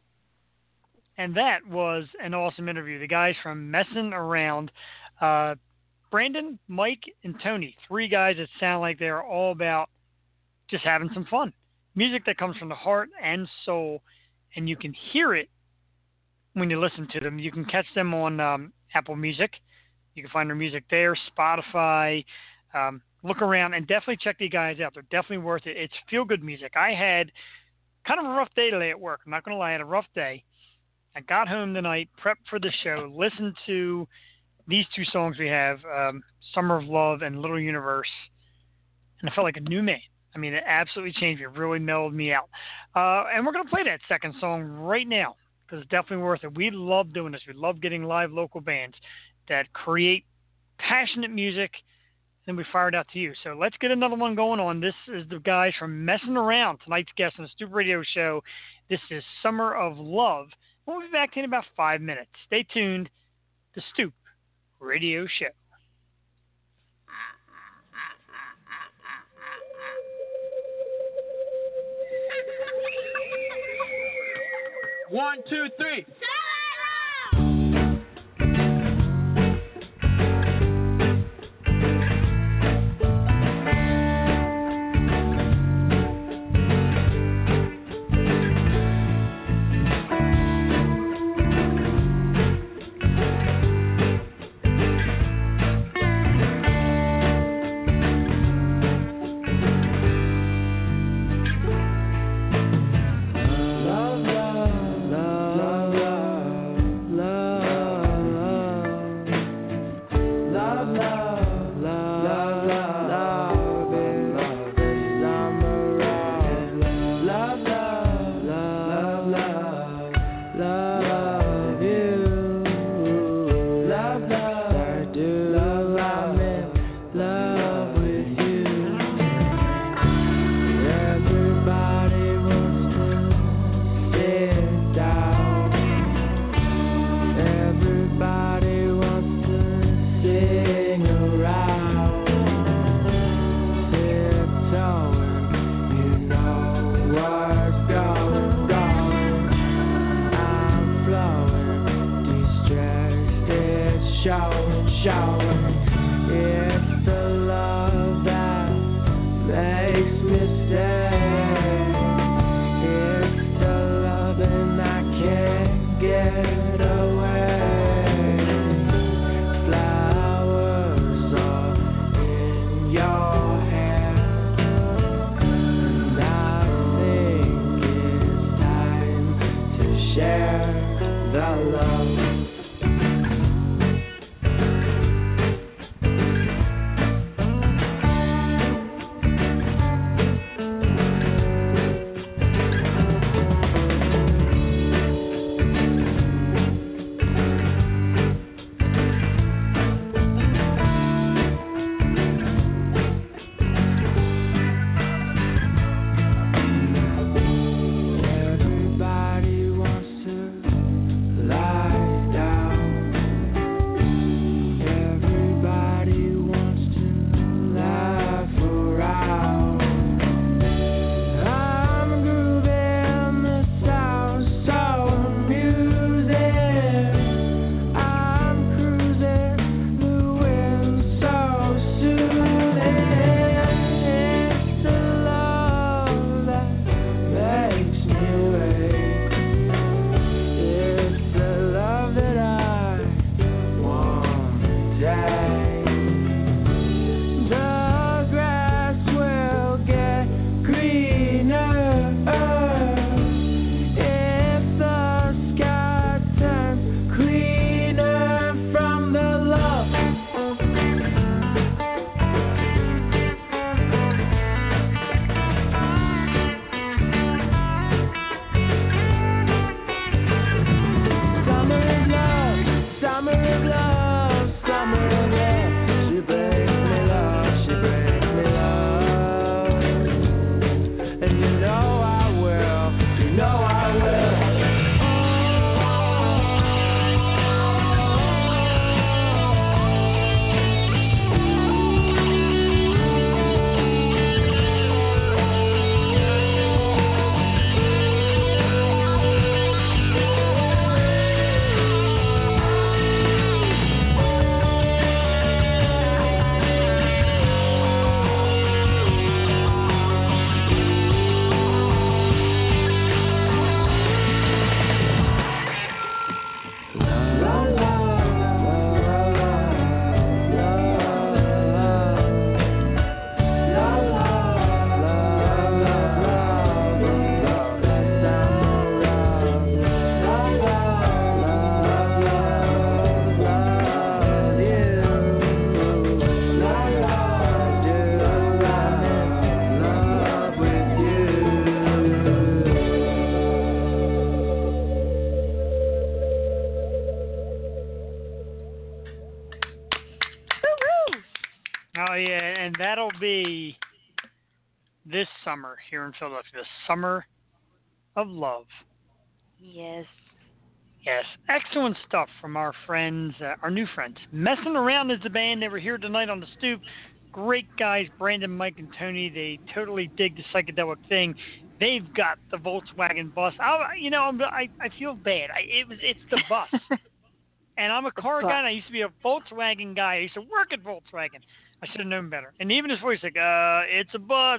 And that was an awesome interview. The guys from Messin' Around, uh, Brandon, Mike, and Tony, three guys that sound like they're all about just having some fun. Music that comes from the heart and soul, and you can hear it when you listen to them. You can catch them on um, Apple Music. You can find their music there, Spotify. Um, look around and definitely check these guys out. They're definitely worth it. It's feel-good music. I had kind of a rough day today at work. I'm not going to lie, I had a rough day. I got home tonight, prepped for the show, listened to these two songs we have, um, Summer of Love and Little Universe, and I felt like a new man. I mean, it absolutely changed me. It really mellowed me out. Uh, and we're going to play that second song right now because it's definitely worth it. We love doing this. We love getting live local bands that create passionate music, and we fire it out to you. So let's get another one going on. This is the guys from Messin' Around, tonight's guest on the Stoop Radio Show. This is Summer of Love. We'll be back in about five minutes. Stay tuned. The Stoop Radio Show. One, two, three. It's the love that makes me stay. summer of love. She brings me love, she brings me love. And you know I will, you know I will. Oh, yeah, and that'll be this summer here in Philadelphia, the Summer of Love. Yes. Yes, excellent stuff from our friends, uh, our new friends. Messing Around is the band. They were here tonight on the stoop. Great guys, Brandon, Mike, and Tony. They totally dig the psychedelic thing. They've got the Volkswagen bus. I, you know, I'm, I I feel bad. I, it was it's the bus, and I'm a car guy. And I used to be a Volkswagen guy. I used to work at Volkswagen. I should have known better. And even his voice, like, uh, it's a bus.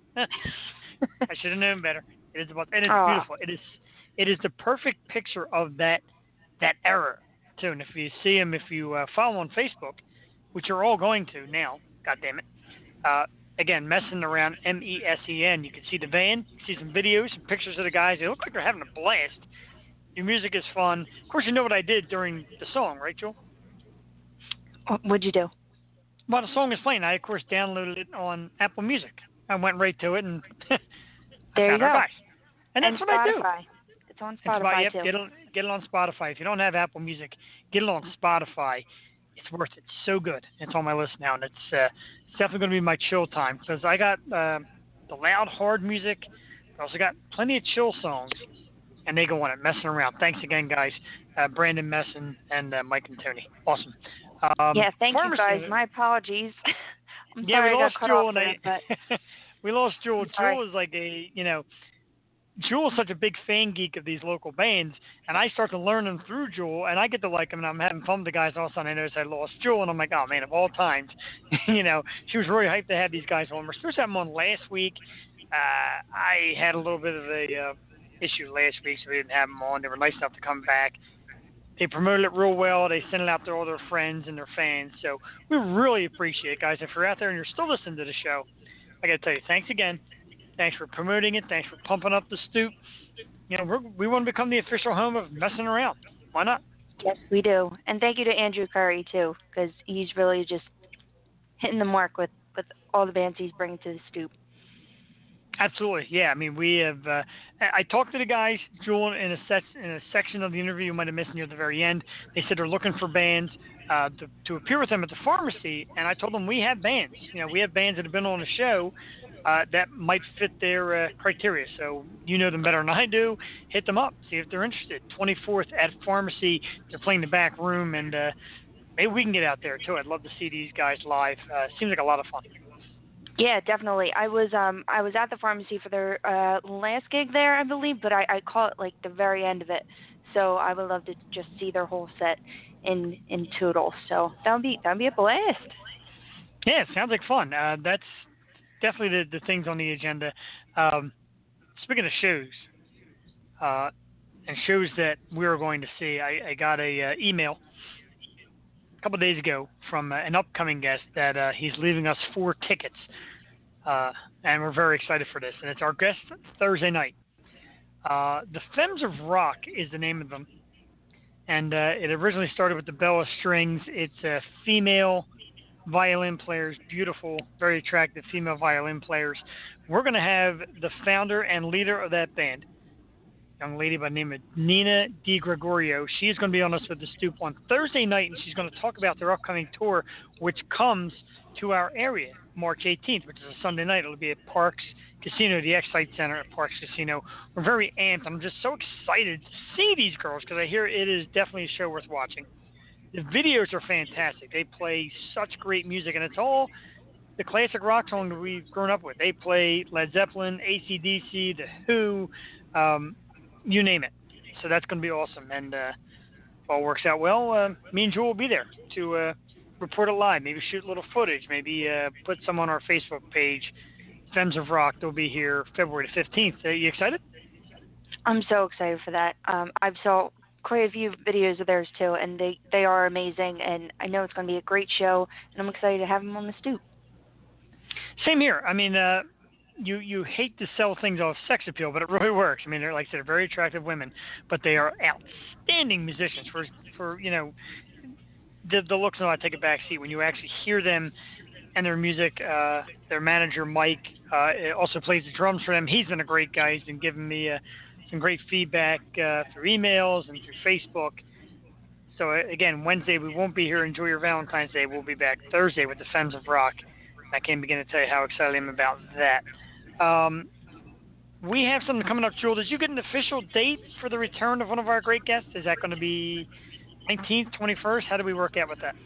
I should have known better. It is a bus, and it's Aww. beautiful. It is. It is the perfect picture of that that era, too. And if you see him, if you uh, follow on Facebook, which you're all going to now, God damn it. Uh, again, Messing Around, M E S E N. You can see the van, you can see some videos, some pictures of the guys. They look like they're having a blast. Your music is fun. Of course, you know what I did during the song, right, Joel? What'd you do? While the song is playing, I, of course, downloaded it on Apple Music. I went right to it, and I There you found our go. guys. And that's and what I do. Spotify. It's on And Spotify, Spotify, yep, too. get it, get it on Spotify. If you don't have Apple Music, get it on Spotify. It's worth it. It's so good. It's on my list now, and it's, uh, it's definitely going to be my chill time because I got uh, the loud, hard music. I also got plenty of chill songs, and they go on it, Messing Around. Thanks again, guys. Uh, Brandon Messin and uh, Mike and Tony. Awesome. Um, yeah, thank Pharmacy, you, guys. My apologies. I'm yeah, sorry we I got lost cut Jewel, off and there, I, but we lost Jewel. I'm sorry. Jewel is like a, you know, Jewel's such a big fan geek of these local bands, and I start to learn them through Jewel, and I get to like them, and I'm having fun with the guys. All of a sudden, I notice I lost Jewel, and I'm like, oh man, of all times, you know, she was really hyped to have these guys on. We're supposed to have them on last week. Uh, I had a little bit of a uh, issue last week, so we didn't have them on. They were nice enough to come back. They promoted it real well. They sent it out to all their friends and their fans. So we really appreciate it, guys. If you're out there and you're still listening to the show, I got to tell you, thanks again. Thanks for promoting it. Thanks for pumping up the stoop. You know, we're, we want to become the official home of Messing Around. Why not? yes, we do. And thank you to Andrew Curry, too, because he's really just hitting the mark with, with all the bands he's bringing to the stoop. Absolutely, yeah. I mean, we have. Uh, I I talked to the guys, Jewel, in a set, in a section of the interview you might have missed near the very end. They said they're looking for bands uh, to to appear with them at the pharmacy, and I told them we have bands. You know, we have bands that have been on the show uh, that might fit their uh, criteria. So you know them better than I do. Hit them up, see if they're interested. twenty-fourth at Pharmacy. They're playing the back room, and uh, maybe we can get out there too. I'd love to see these guys live. Uh, seems like a lot of fun. Yeah, definitely. I was um I was at the pharmacy for their uh last gig there, I believe, but I, I caught like the very end of it. So I would love to just see their whole set in in total. So that would be that would be a blast. Yeah, it sounds like fun. Uh, that's definitely the, the things on the agenda. Um, speaking of shows, uh, and shows that we are going to see, I, I got a uh, email a couple of days ago from uh, an upcoming guest that uh, he's leaving us four tickets, uh, and we're very excited for this. And it's our guest Thursday night. Uh, the Femmes of Rock is the name of them, and uh, it originally started with the Bella Strings. It's a female violin players, beautiful, very attractive female violin players. We're going to have the founder and leader of that band, young lady by the name of Nina DiGregorio. She is going to be on us with the Stoop on Thursday night, and she's going to talk about their upcoming tour, which comes to our area March eighteenth, which is a Sunday night. It'll be at Parks Casino, the Excite Center at Parks Casino. We're very amped. I'm just so excited to see these girls because I hear it is definitely a show worth watching. The videos are fantastic. They play such great music, and it's all the classic rock song that we've grown up with. They play Led Zeppelin, A C D C, The Who, um, you name it. So that's going to be awesome. And uh, if all works out well, uh, me and Jewel will be there to uh, report it live, maybe shoot a little footage, maybe uh, put some on our Facebook page. Femmes of Rock, they'll be here February the fifteenth. Are you excited? I'm so excited for that. Um, I've saw quite a few videos of theirs too, and they, they are amazing, and I know it's going to be a great show, and I'm excited to have them on the Stoop. Same here. I mean, uh, you you hate to sell things off sex appeal, but it really works. I mean, they're, like I said, they're very attractive women, but they are outstanding musicians. For, for you know, the, the looks and all that take a back seat. When you actually hear them and their music, uh, their manager, Mike, uh, also plays the drums for them. He's been a great guy. He's been giving me uh, some great feedback uh, through emails and through Facebook. So, uh, again, Wednesday we won't be here. Enjoy your Valentine's Day. We'll be back Thursday with the Femmes of Rock. I can't begin to tell you how excited I am about that. Um, we have something coming up, Jewel. Did you get an official date for the return of one of our great guests? Is that going to be nineteenth, twenty-first? How do we work out with that?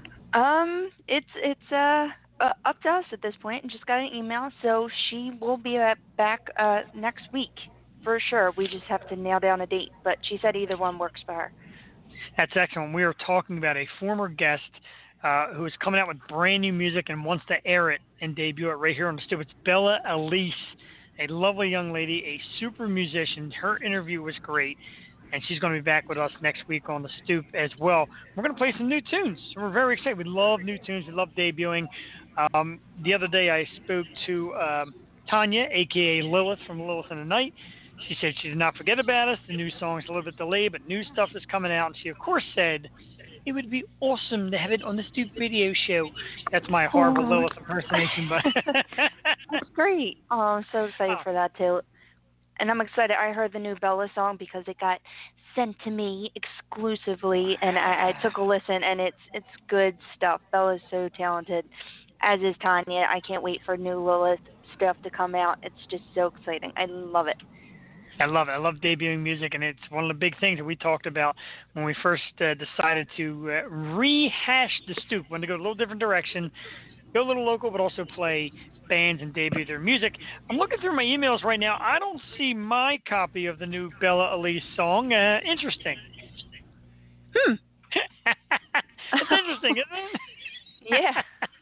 Um, it's it's uh, uh up to us at this point. I just got an email, so she will be uh, back uh next week for sure. We just have to nail down a date, but she said either one works for her. That's excellent. We are talking about a former guest uh, who is coming out with brand new music and wants to air it and debut it right here on the Stoop. It's Bella Elise, a lovely young lady, a super musician. Her interview was great, and she's going to be back with us next week on the Stoop as well. We're going to play some new tunes. So we're very excited. We love new tunes. We love debuting. Um, the other day I spoke to um, Tanya, a k a. Lilith from Lilith in the Night. She said she did not forget about us. The new song's a little bit delayed, but new stuff is coming out. And she, of course, said it would be awesome to have it on the Stoop radio show. That's my horrible oh. Lilith impersonation. But that's great. Oh, I'm so excited oh. for that, too. And I'm excited. I heard the new Bella song because it got sent to me exclusively, and I, I took a listen, and it's it's good stuff. Bella's so talented, as is Tanya. I can't wait for new Lilith stuff to come out. It's just so exciting. I love it. I love it. I love debuting music, and it's one of the big things that we talked about when we first uh, decided to uh, rehash the Stoop. Want to go a little different direction, go a little local, but also play bands and debut their music. I'm looking through my emails right now. I don't see my copy of the new Bella Elise song. Uh, interesting. Hmm. It's interesting, isn't it?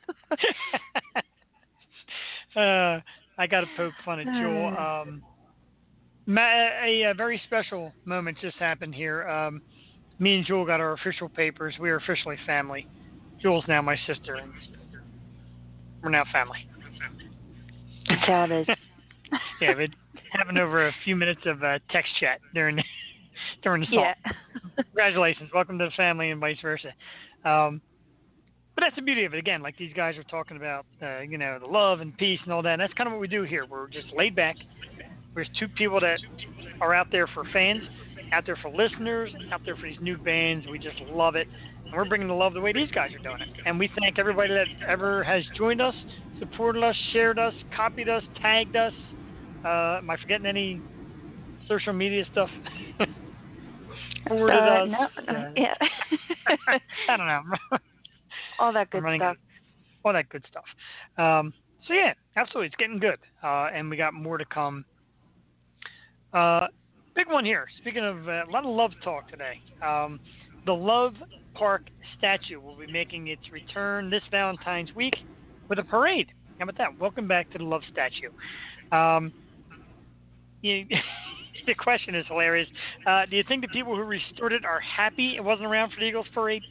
Yeah. uh, I got to poke fun at Jewel. Um, A, a very special moment just happened here. Um, me and Jewel got our official papers. We are officially family. Jewel's now my sister, and we're now family. That's how it is. Yeah, but having over a few minutes of uh, text chat during during the song. Yeah. Congratulations, welcome to the family, and vice versa. Um, but that's the beauty of it. Again, like these guys are talking about, uh, you know, the love and peace and all that. And that's kind of what we do here. We're just laid back. There's two people that are out there for fans, out there for listeners, out there for these new bands. We just love it. And we're bringing the love the way these guys are doing it. And we thank everybody that ever has joined us, supported us, shared us, copied us, tagged us. Uh, am I forgetting any social media stuff? Forwarded uh, us. No, no, uh, yeah. I don't know. All that good stuff. All that good stuff. Um, so, yeah, absolutely. It's getting good. Uh, and we got more to come. Uh, big one here. Speaking of uh, a lot of love talk today. Um, the Love Park statue will be making its return this Valentine's week with a parade. How about that? Welcome back to the Love statue. Um, you, the question is hilarious. Uh, do you think the people who restored it are happy it wasn't around for the Eagles parade?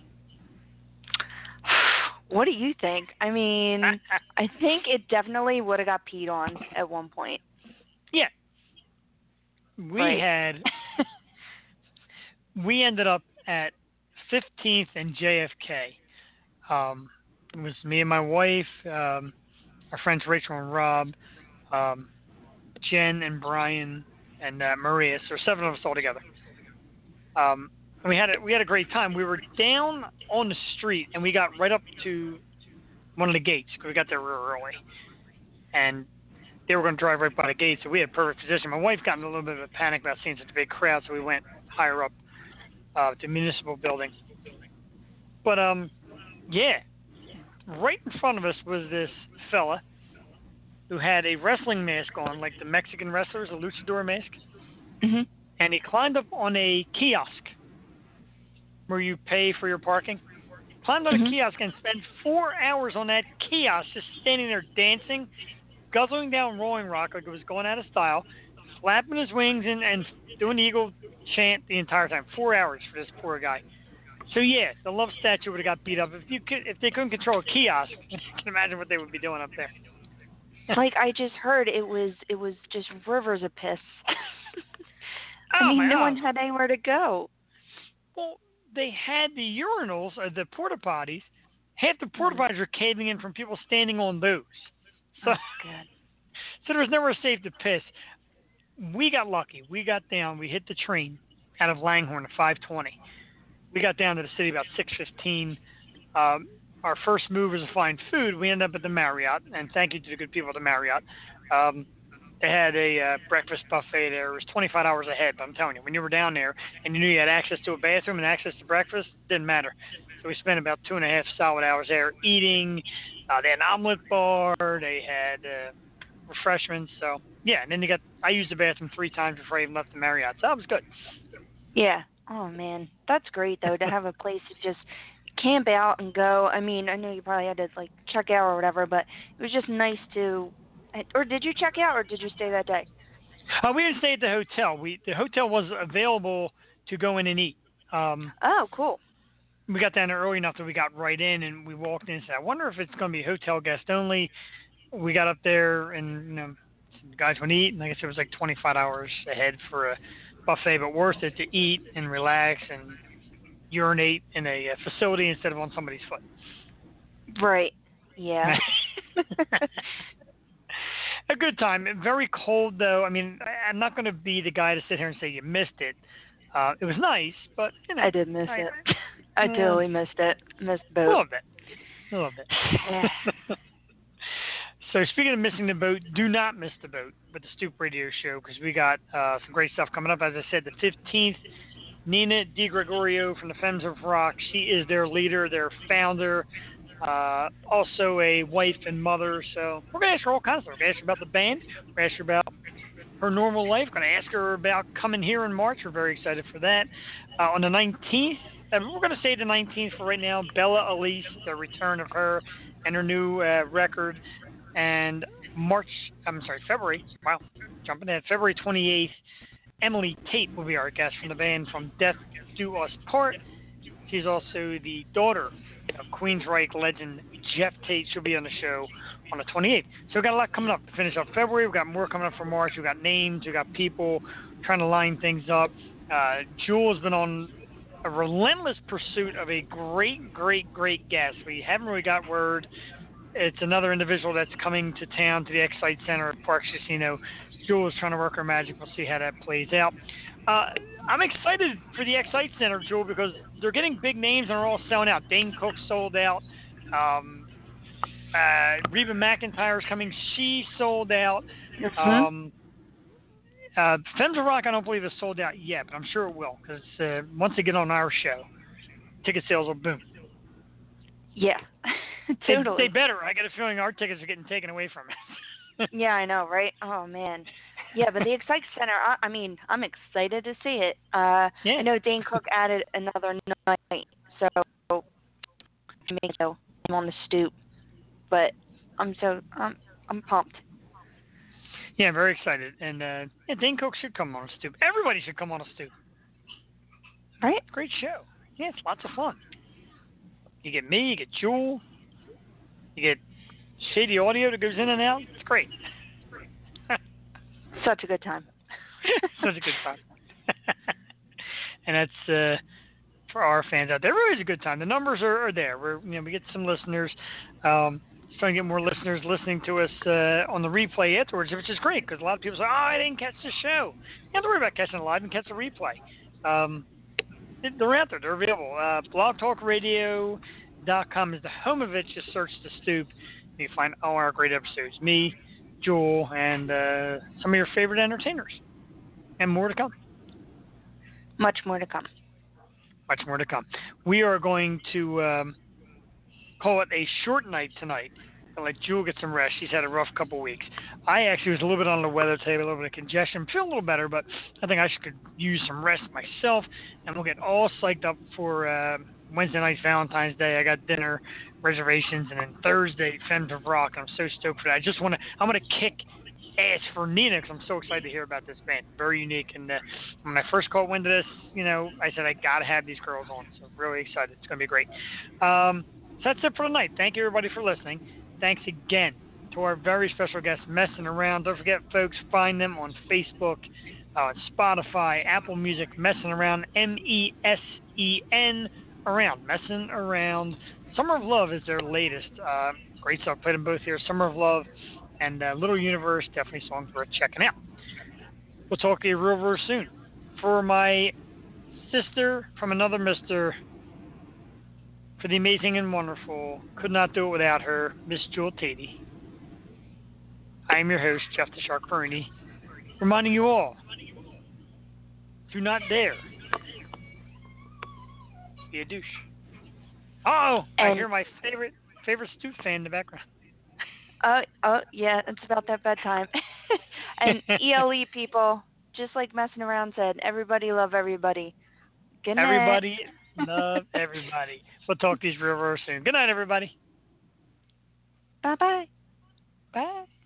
What do you think? I mean, I think it definitely would have got peed on at one point. Yeah. We right. had, we ended up at fifteenth and J F K. Um, it was me and my wife, um, our friends Rachel and Rob, um, Jen and Brian, and uh, Maria. So seven of us all together. Um, and we had a, we had a great time. We were down on the street, and we got right up to one of the gates because we got there real early, and they were going to drive right by the gate, so we had perfect position. My wife got in a little bit of a panic about seeing such a big crowd, so we went higher up uh, to the municipal building. But um, yeah, right in front of us was this fella who had a wrestling mask on, like the Mexican wrestlers, a luchador mask. Mhm. And he climbed up on a kiosk where you pay for your parking. Climbed on Mhm. a kiosk and spent four hours on that kiosk just standing there dancing, guzzling down Rolling Rock like it was going out of style, flapping his wings and, and doing the Eagle chant the entire time. Four hours for this poor guy. So yeah, the love statue would have got beat up. If you could, if they couldn't control a kiosk, you can imagine what they would be doing up there. Like I just heard, it was it was just rivers of piss. I Oh mean, my no God. one had anywhere to go. Well, they had the urinals, or the porta potties. Half the porta potties were caving in from people standing on those. So, Oh, God. so there was nowhere safe to piss. We got lucky. We got down. We hit the train out of Langhorne at five twenty. We got down to the city about six fifteen. Um, our first move was to find food. We ended up at the Marriott, and thank you to the good people at the Marriott. Um, they had a uh, breakfast buffet there. It was twenty-five hours ahead, but I'm telling you, when you were down there and you knew you had access to a bathroom and access to breakfast, didn't matter. So we spent about two and a half solid hours there eating. Uh, they had an omelet bar. They had uh, refreshments. So, yeah, and then they got, I used the bathroom three times before I even left the Marriott. So that was good. Yeah. Oh man, that's great though to have a place to just camp out and go. I mean, I know you probably had to like check out or whatever, but it was just nice to. Or did you check out or did you stay that day? Uh, we didn't stay at the hotel. We the hotel was available to go in and eat. Um, Oh, cool. we got down there early enough that we got right in, and we walked in and said, I wonder if it's going to be hotel guest only. We got up there, and you know, the guys went to eat, and I guess it was like twenty-five hours ahead for a buffet, but worth it to eat and relax and urinate in a, a facility instead of on somebody's foot. Right. Yeah. A good time. Very cold, though. I mean, I, I'm not going to be the guy to sit here and say you missed it. Uh, it was nice, but, you know. I did miss I, it. I yeah. totally missed it. Missed the A boat. little bit. A little bit. Yeah. So speaking of missing the boat, do not miss the boat with the Stoop Radio Show because we got uh, some great stuff coming up. As I said, the fifteenth, Nina DiGregorio from the Femmes of Rock. She is their leader, their founder, uh, also a wife and mother. So we're going to ask her all kinds of stuff. We're going to ask her about the band. We're going to ask her about her normal life. We're going to ask her about coming here in March. We're very excited for that. Uh, on the nineteenth, and we're going to say the nineteenth for right now, Bella Elise, the return of her and her new uh, record. And March, I'm sorry, February, wow, jumping ahead, February twenty-eighth, Emily Tate will be our guest from the band From Death Do Us Part. She's also the daughter of Queensryche legend Jeff Tate. She'll be on the show on the twenty-eighth. So we've got a lot coming up to finish up February. We've got more coming up for March. We've got names. We've got people trying to line things up. Uh, Jewel has been on a relentless pursuit of a great, great, great guest. We haven't really got word. It's another individual that's coming to town to the Excite Center at Parks Casino. Jewel is trying to work her magic. We'll see how that plays out. Uh, I'm excited for the Excite Center, Jewel, because they're getting big names and they're all selling out. Dane Cook sold out. Um, uh, Reba McEntire's coming. She sold out. Mm-hmm. Um, uh, Femmes of Rock, I don't believe is sold out yet, but I'm sure it will because uh, once they get on our show, ticket sales will boom. Yeah. They, Totally. they better. I got a feeling our tickets are getting taken away from us. Yeah, I know, right? Oh man. Yeah, but the Excite Center. I, I mean, I'm excited to see it. Uh, Yeah. I know Dane Cook added another night, so maybe so I'm on the stoop. But I'm so I'm I'm pumped. Yeah, very excited. And uh, yeah, Dane Cook should come on a stoop. Everybody should come on a stoop. Right? Great show. Yeah, it's lots of fun. You get me, you get Jewel, you get shady audio that goes in and out. It's great. Such a good time. Such a good time. And that's uh, for our fans out there. It really is a good time. The numbers are, are there. We're you know we get some listeners. Um, trying to get more listeners listening to us uh, on the replay afterwards, which is great because a lot of people say, "Oh, I didn't catch the show." You don't have to worry about catching it live and catch the replay. Um, they're out there. They're available. Uh, blog talk radio dot com is the home of it. Just search The Stoop. You can find all our great episodes. Me, Jewel, and uh, some of your favorite entertainers. And more to come. Much more to come. Much more to come. We are going to um, call it a short night tonight and let Jewel get some rest. She's had a rough couple weeks. I actually was a little bit on the weather today, a little bit of congestion. Feel a little better, but I think I should use some rest myself, and we'll get all psyched up for uh, Wednesday night, Valentine's Day. I got dinner reservations, and then Thursday, Femmes of Rock. I'm so stoked for that. I just want to. I'm going to kick ass for Nina because I'm so excited to hear about this band. Very unique. And uh, when I first called into this, you know, I said I got to have these girls on. So really excited. It's going to be great. Um, so that's it for tonight. Thank you, everybody, for listening. Thanks again to our very special guests, Messing Around. Don't forget, folks, find them on Facebook, uh, Spotify, Apple Music, Messing Around, M E S E N, Around, Messing Around. Summer of Love is their latest. Uh, great stuff. Played them both here. Summer of Love and uh, Little Universe, definitely songs worth checking out. We'll talk to you real, real soon. For my sister from another mister, for the amazing and wonderful, could not do it without her, Miss Jewel Tatey. I am your host, Jeff the Shark Marini, reminding you all, do not dare be a douche. Uh-oh, I hear my favorite favorite Stoop fan in the background. Oh, uh, yeah, it's about that bedtime. And E L E people, just like Messing Around said, everybody love everybody. Good night. Everybody love everybody. We'll talk to you real, real soon. Good night, everybody. Bye-bye. Bye.